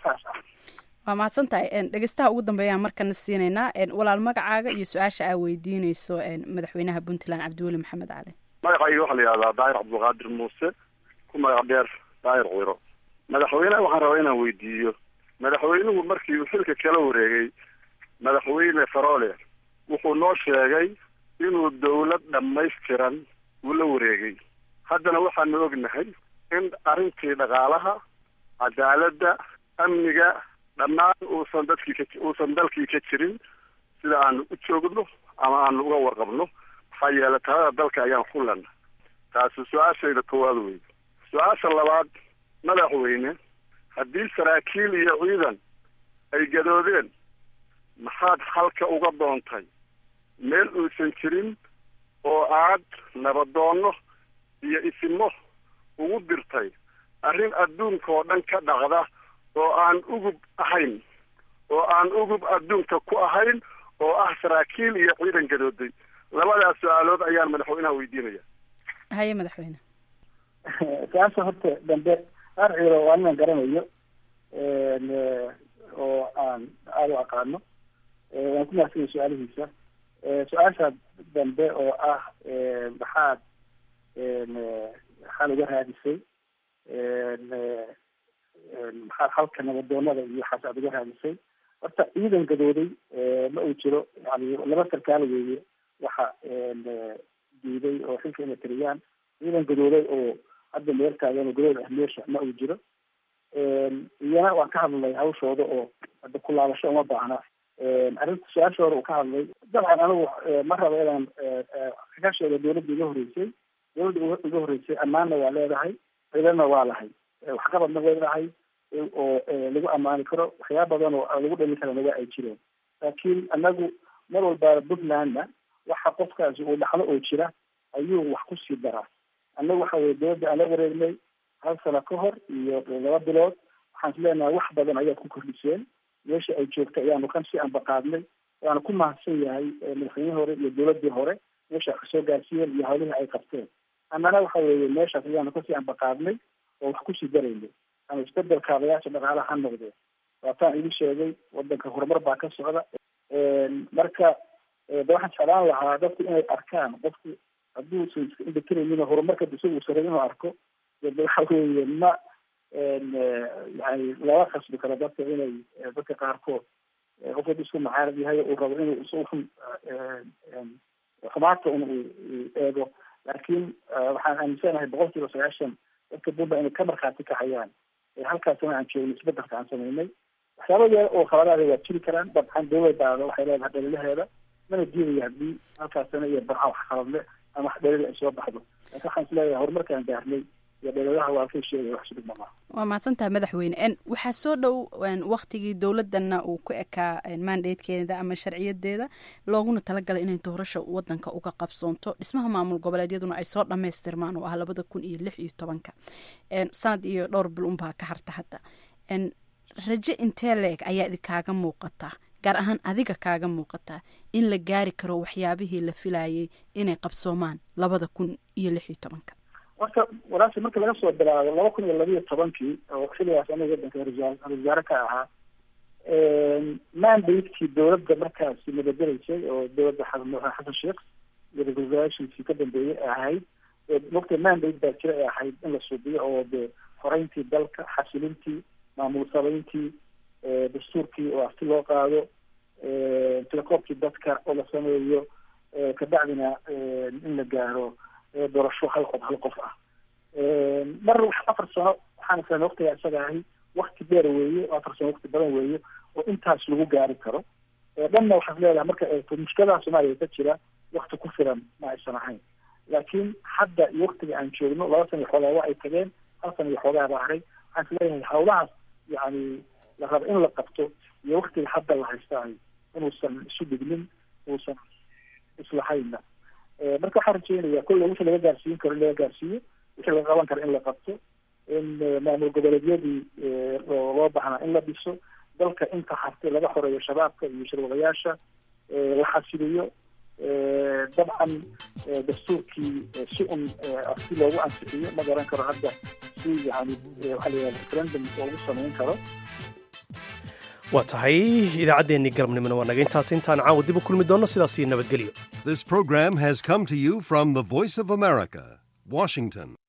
Speaker 3: saas ah.
Speaker 15: waa mahadsan tahay dhegeystaha ugu dambeeyaan markana siinaynaa walaal magacaaga iyo su-aasha aa weydiinayso madaxweynaha puntland cabdiweli maxamed cali.
Speaker 16: magacayga waxaa la yihahdaa daahir cabdulqaadir muuse ku magac dheer daahir ciro. madaxweyneha waxaan rabaa inaan weydiiyo madaxweynuhu markii uu xilka kala wareegay madaxweyne faroole wuxuu noo sheegay inuu dawlad dhammaystiran uu la wareegay. haddana waxaanu ognahay in arrintii dhaqaalaha, cadaaladda, amniga dhammaan uusan dadkii ka uusan dalkii ka jirin sida aanu u joogno ama aanu uga warqabno. maxaa yeelay talada dalka ayaan xulan. taasi su-aashayda koowaad wey. su-aasha labaad, madaxweyne haddii saraakiil iyo ciidan ay gadoodeen maxaad halka uga doontay meel uusan jirin oo aad nabadoonno iyo isimo ugu dirtay arrin adduunka oo dhan ka dhacda oo aan ugub ahayn oo aan ugub adduunka ku ahayn oo ah saraakiil iyo ciidan gadooday? labadaas su-aalood ayaan madaxweynaha weydiinaya.
Speaker 15: haye madaxweyne.
Speaker 3: su-aasha horta dambe arciro waa inaan garanayo oo aan aada u aqaano waan ku mahadsanay su-aalihiisa. su-aasha dambe oo ah maxaad maxaad uga raadisay maxaad halka nabadoonada iyo waxaas aad uga raadisay. horta ciidan gadooday ma uu jiro, yani laba sarkaal weeye waxa diiday oo xilka inay tiriyaan. ciidan gadooday oo hadda meel taagan oo gadood ah meesha ma uu jiro. iyana waan ka hadlay hawshooda oo hadda ku laabasho uma baahna. arrinta su-aashooda uu ka hadlay dabcan anigu ma rabo inaan ka sheego dawladda iga horreysay. dawladda iga horreysay ammaanna waa leedahay, ciidanna waa lahay, waxqabadna leedahay oo lagu ammaani karo. waxyaaba badan oo lagu dhalin karana waa ay jireen. laakiin anagu mar walba puntlandna waxa qofkaasi uu dhaxlo oo jira ayuu wax kusii daraa. annagu waxa weye dawladda aan la wareegnay hal sano ka hor iyo laba bilood waxaan is leenahay wax badan ayaad ku kordhiseen. meesha ay joogta ayaanu kan si anbaqaadnay. waana ku mahadsan yahay madaxweynihii hore iyo dawladdii hore meesha wax kasoo gaarsiiyeen iyo hawlihii ay qabteen. annana waxa weeye meeshaas ayaanu kasii anbaqaadnay oo wax kusii daraynay. ama isbedelka adayaasha dhaqaalaha ha noqdee waataan idin sheegay wadanka horumar baa ka socda. marka de waxaan jeclaan lahaa dadku inay arkaan qofku hadduu usan iska indhatiraynin horumarka isagu uu saray inuu arko de waxa weeye ma yani laga khasbi karo dadka inay dadka qaarkood qof wada isku macaarad yahay uu rabo inuu isun xumaata un uu eego. laakiin waxaan aaminsanahay boqol kiiba sagaashan dadka bunda inay ka markhaati kacayaan halkaasna aan joogno isbedelka aan samaynay. waxyaaba yar oo khaladaada waa jiri karaan. dabcan dawladaada waxay leedahay dhalilaheeda mana diidaya haddii halkaasna iyo barca wax khaladle ama wax dhalila ay soo baxdo. laakiin waxaan is leeyahay horumarkaan gaarnay iyo dhaladaha waa ka sheegaya wax sudhig mamaa.
Speaker 15: waa mahadsantahay madaxweyne. waxaa soo dhow waktigii dowladana uu ku ekaa mandatekeeda ama sharciyadeeda looguna talagalay inay doorasha wadanka uga qabsoonto. dhismaha maamul goboleedyaduna ay soo dhamaystirmaan oo ah labada kun iyo lix iyo tobanka sanad iyo dhowr bil unbaa ka harta hadda. raje intee leeg ayaa idinkaaga muuqataa, gaar ahaan adiga kaaga muuqataa in la gaari karo waxyaabihii la filayay inay qabsoomaan labada kun iyo lix iyo tobanka?
Speaker 3: horta walaasha marka laga soo bilaabo laba kun iyo labiiyo tobankii oo xiligaas aniga wadanka ra-iisul wasaare ka ahaa mandatekii dawladda markaasi nabadgelaysay oo dawladda xasan sheekh iyo ra-isul wasaaraashiisii ka dambeeyey ay ahayd. mogta mandate baa jira ay ahayd in la suubiyo oo de horeyntii dalka, xasilintii, maamul sabeyntii, dastuurkii oo afti loo qaado, telekoobkii dadka oo la sameeyo, kabacdina in la gaaro doorasho hal qof hal qof ah. mar afar sano waxaan islan waqtigaa isaga ahi wakti dheer weeye, afar sano wakti badan weeye oo intaas lagu gaari karo. dhanna waxaad leedahay marka mushkiladaha soomaaliya ka jira wakti ku filan ma aysan ahayn. laakiin hadda iyo waktiga aan joogno laba sana iyo xoogaa waa ay tageen, hal sana iyo xoogaa baa haray. waxaan is leeyahay hawlahaas yani la rabo in la qabto iyo waktiga hadda la haystaayo inuusan isu dhignin, uusan islahayna. marka waxaan rajeynaya kolle wixii laga gaarsiin karo in laga gaarsiiyo, wixii laga qaban karo in la qabto, in maamul goboleedyadii loo baahnaa in la dhiso, dalka inta hartay laga xoreeyo shabaabka iyo shirwadayaasha, la xasiliyo. dabcan dastuurkii si un si loogu ansixiyo ma garan karo hadda si yani waxaa la yihahda referendum loogu samayn karo.
Speaker 1: waa tahay idaacaddeenni galabnimona waa naga intaas intaan caawa dib u kulmi doonno sidaas iyo nabadgelyo
Speaker 18: This program has come to you from the Voice of America, Washington.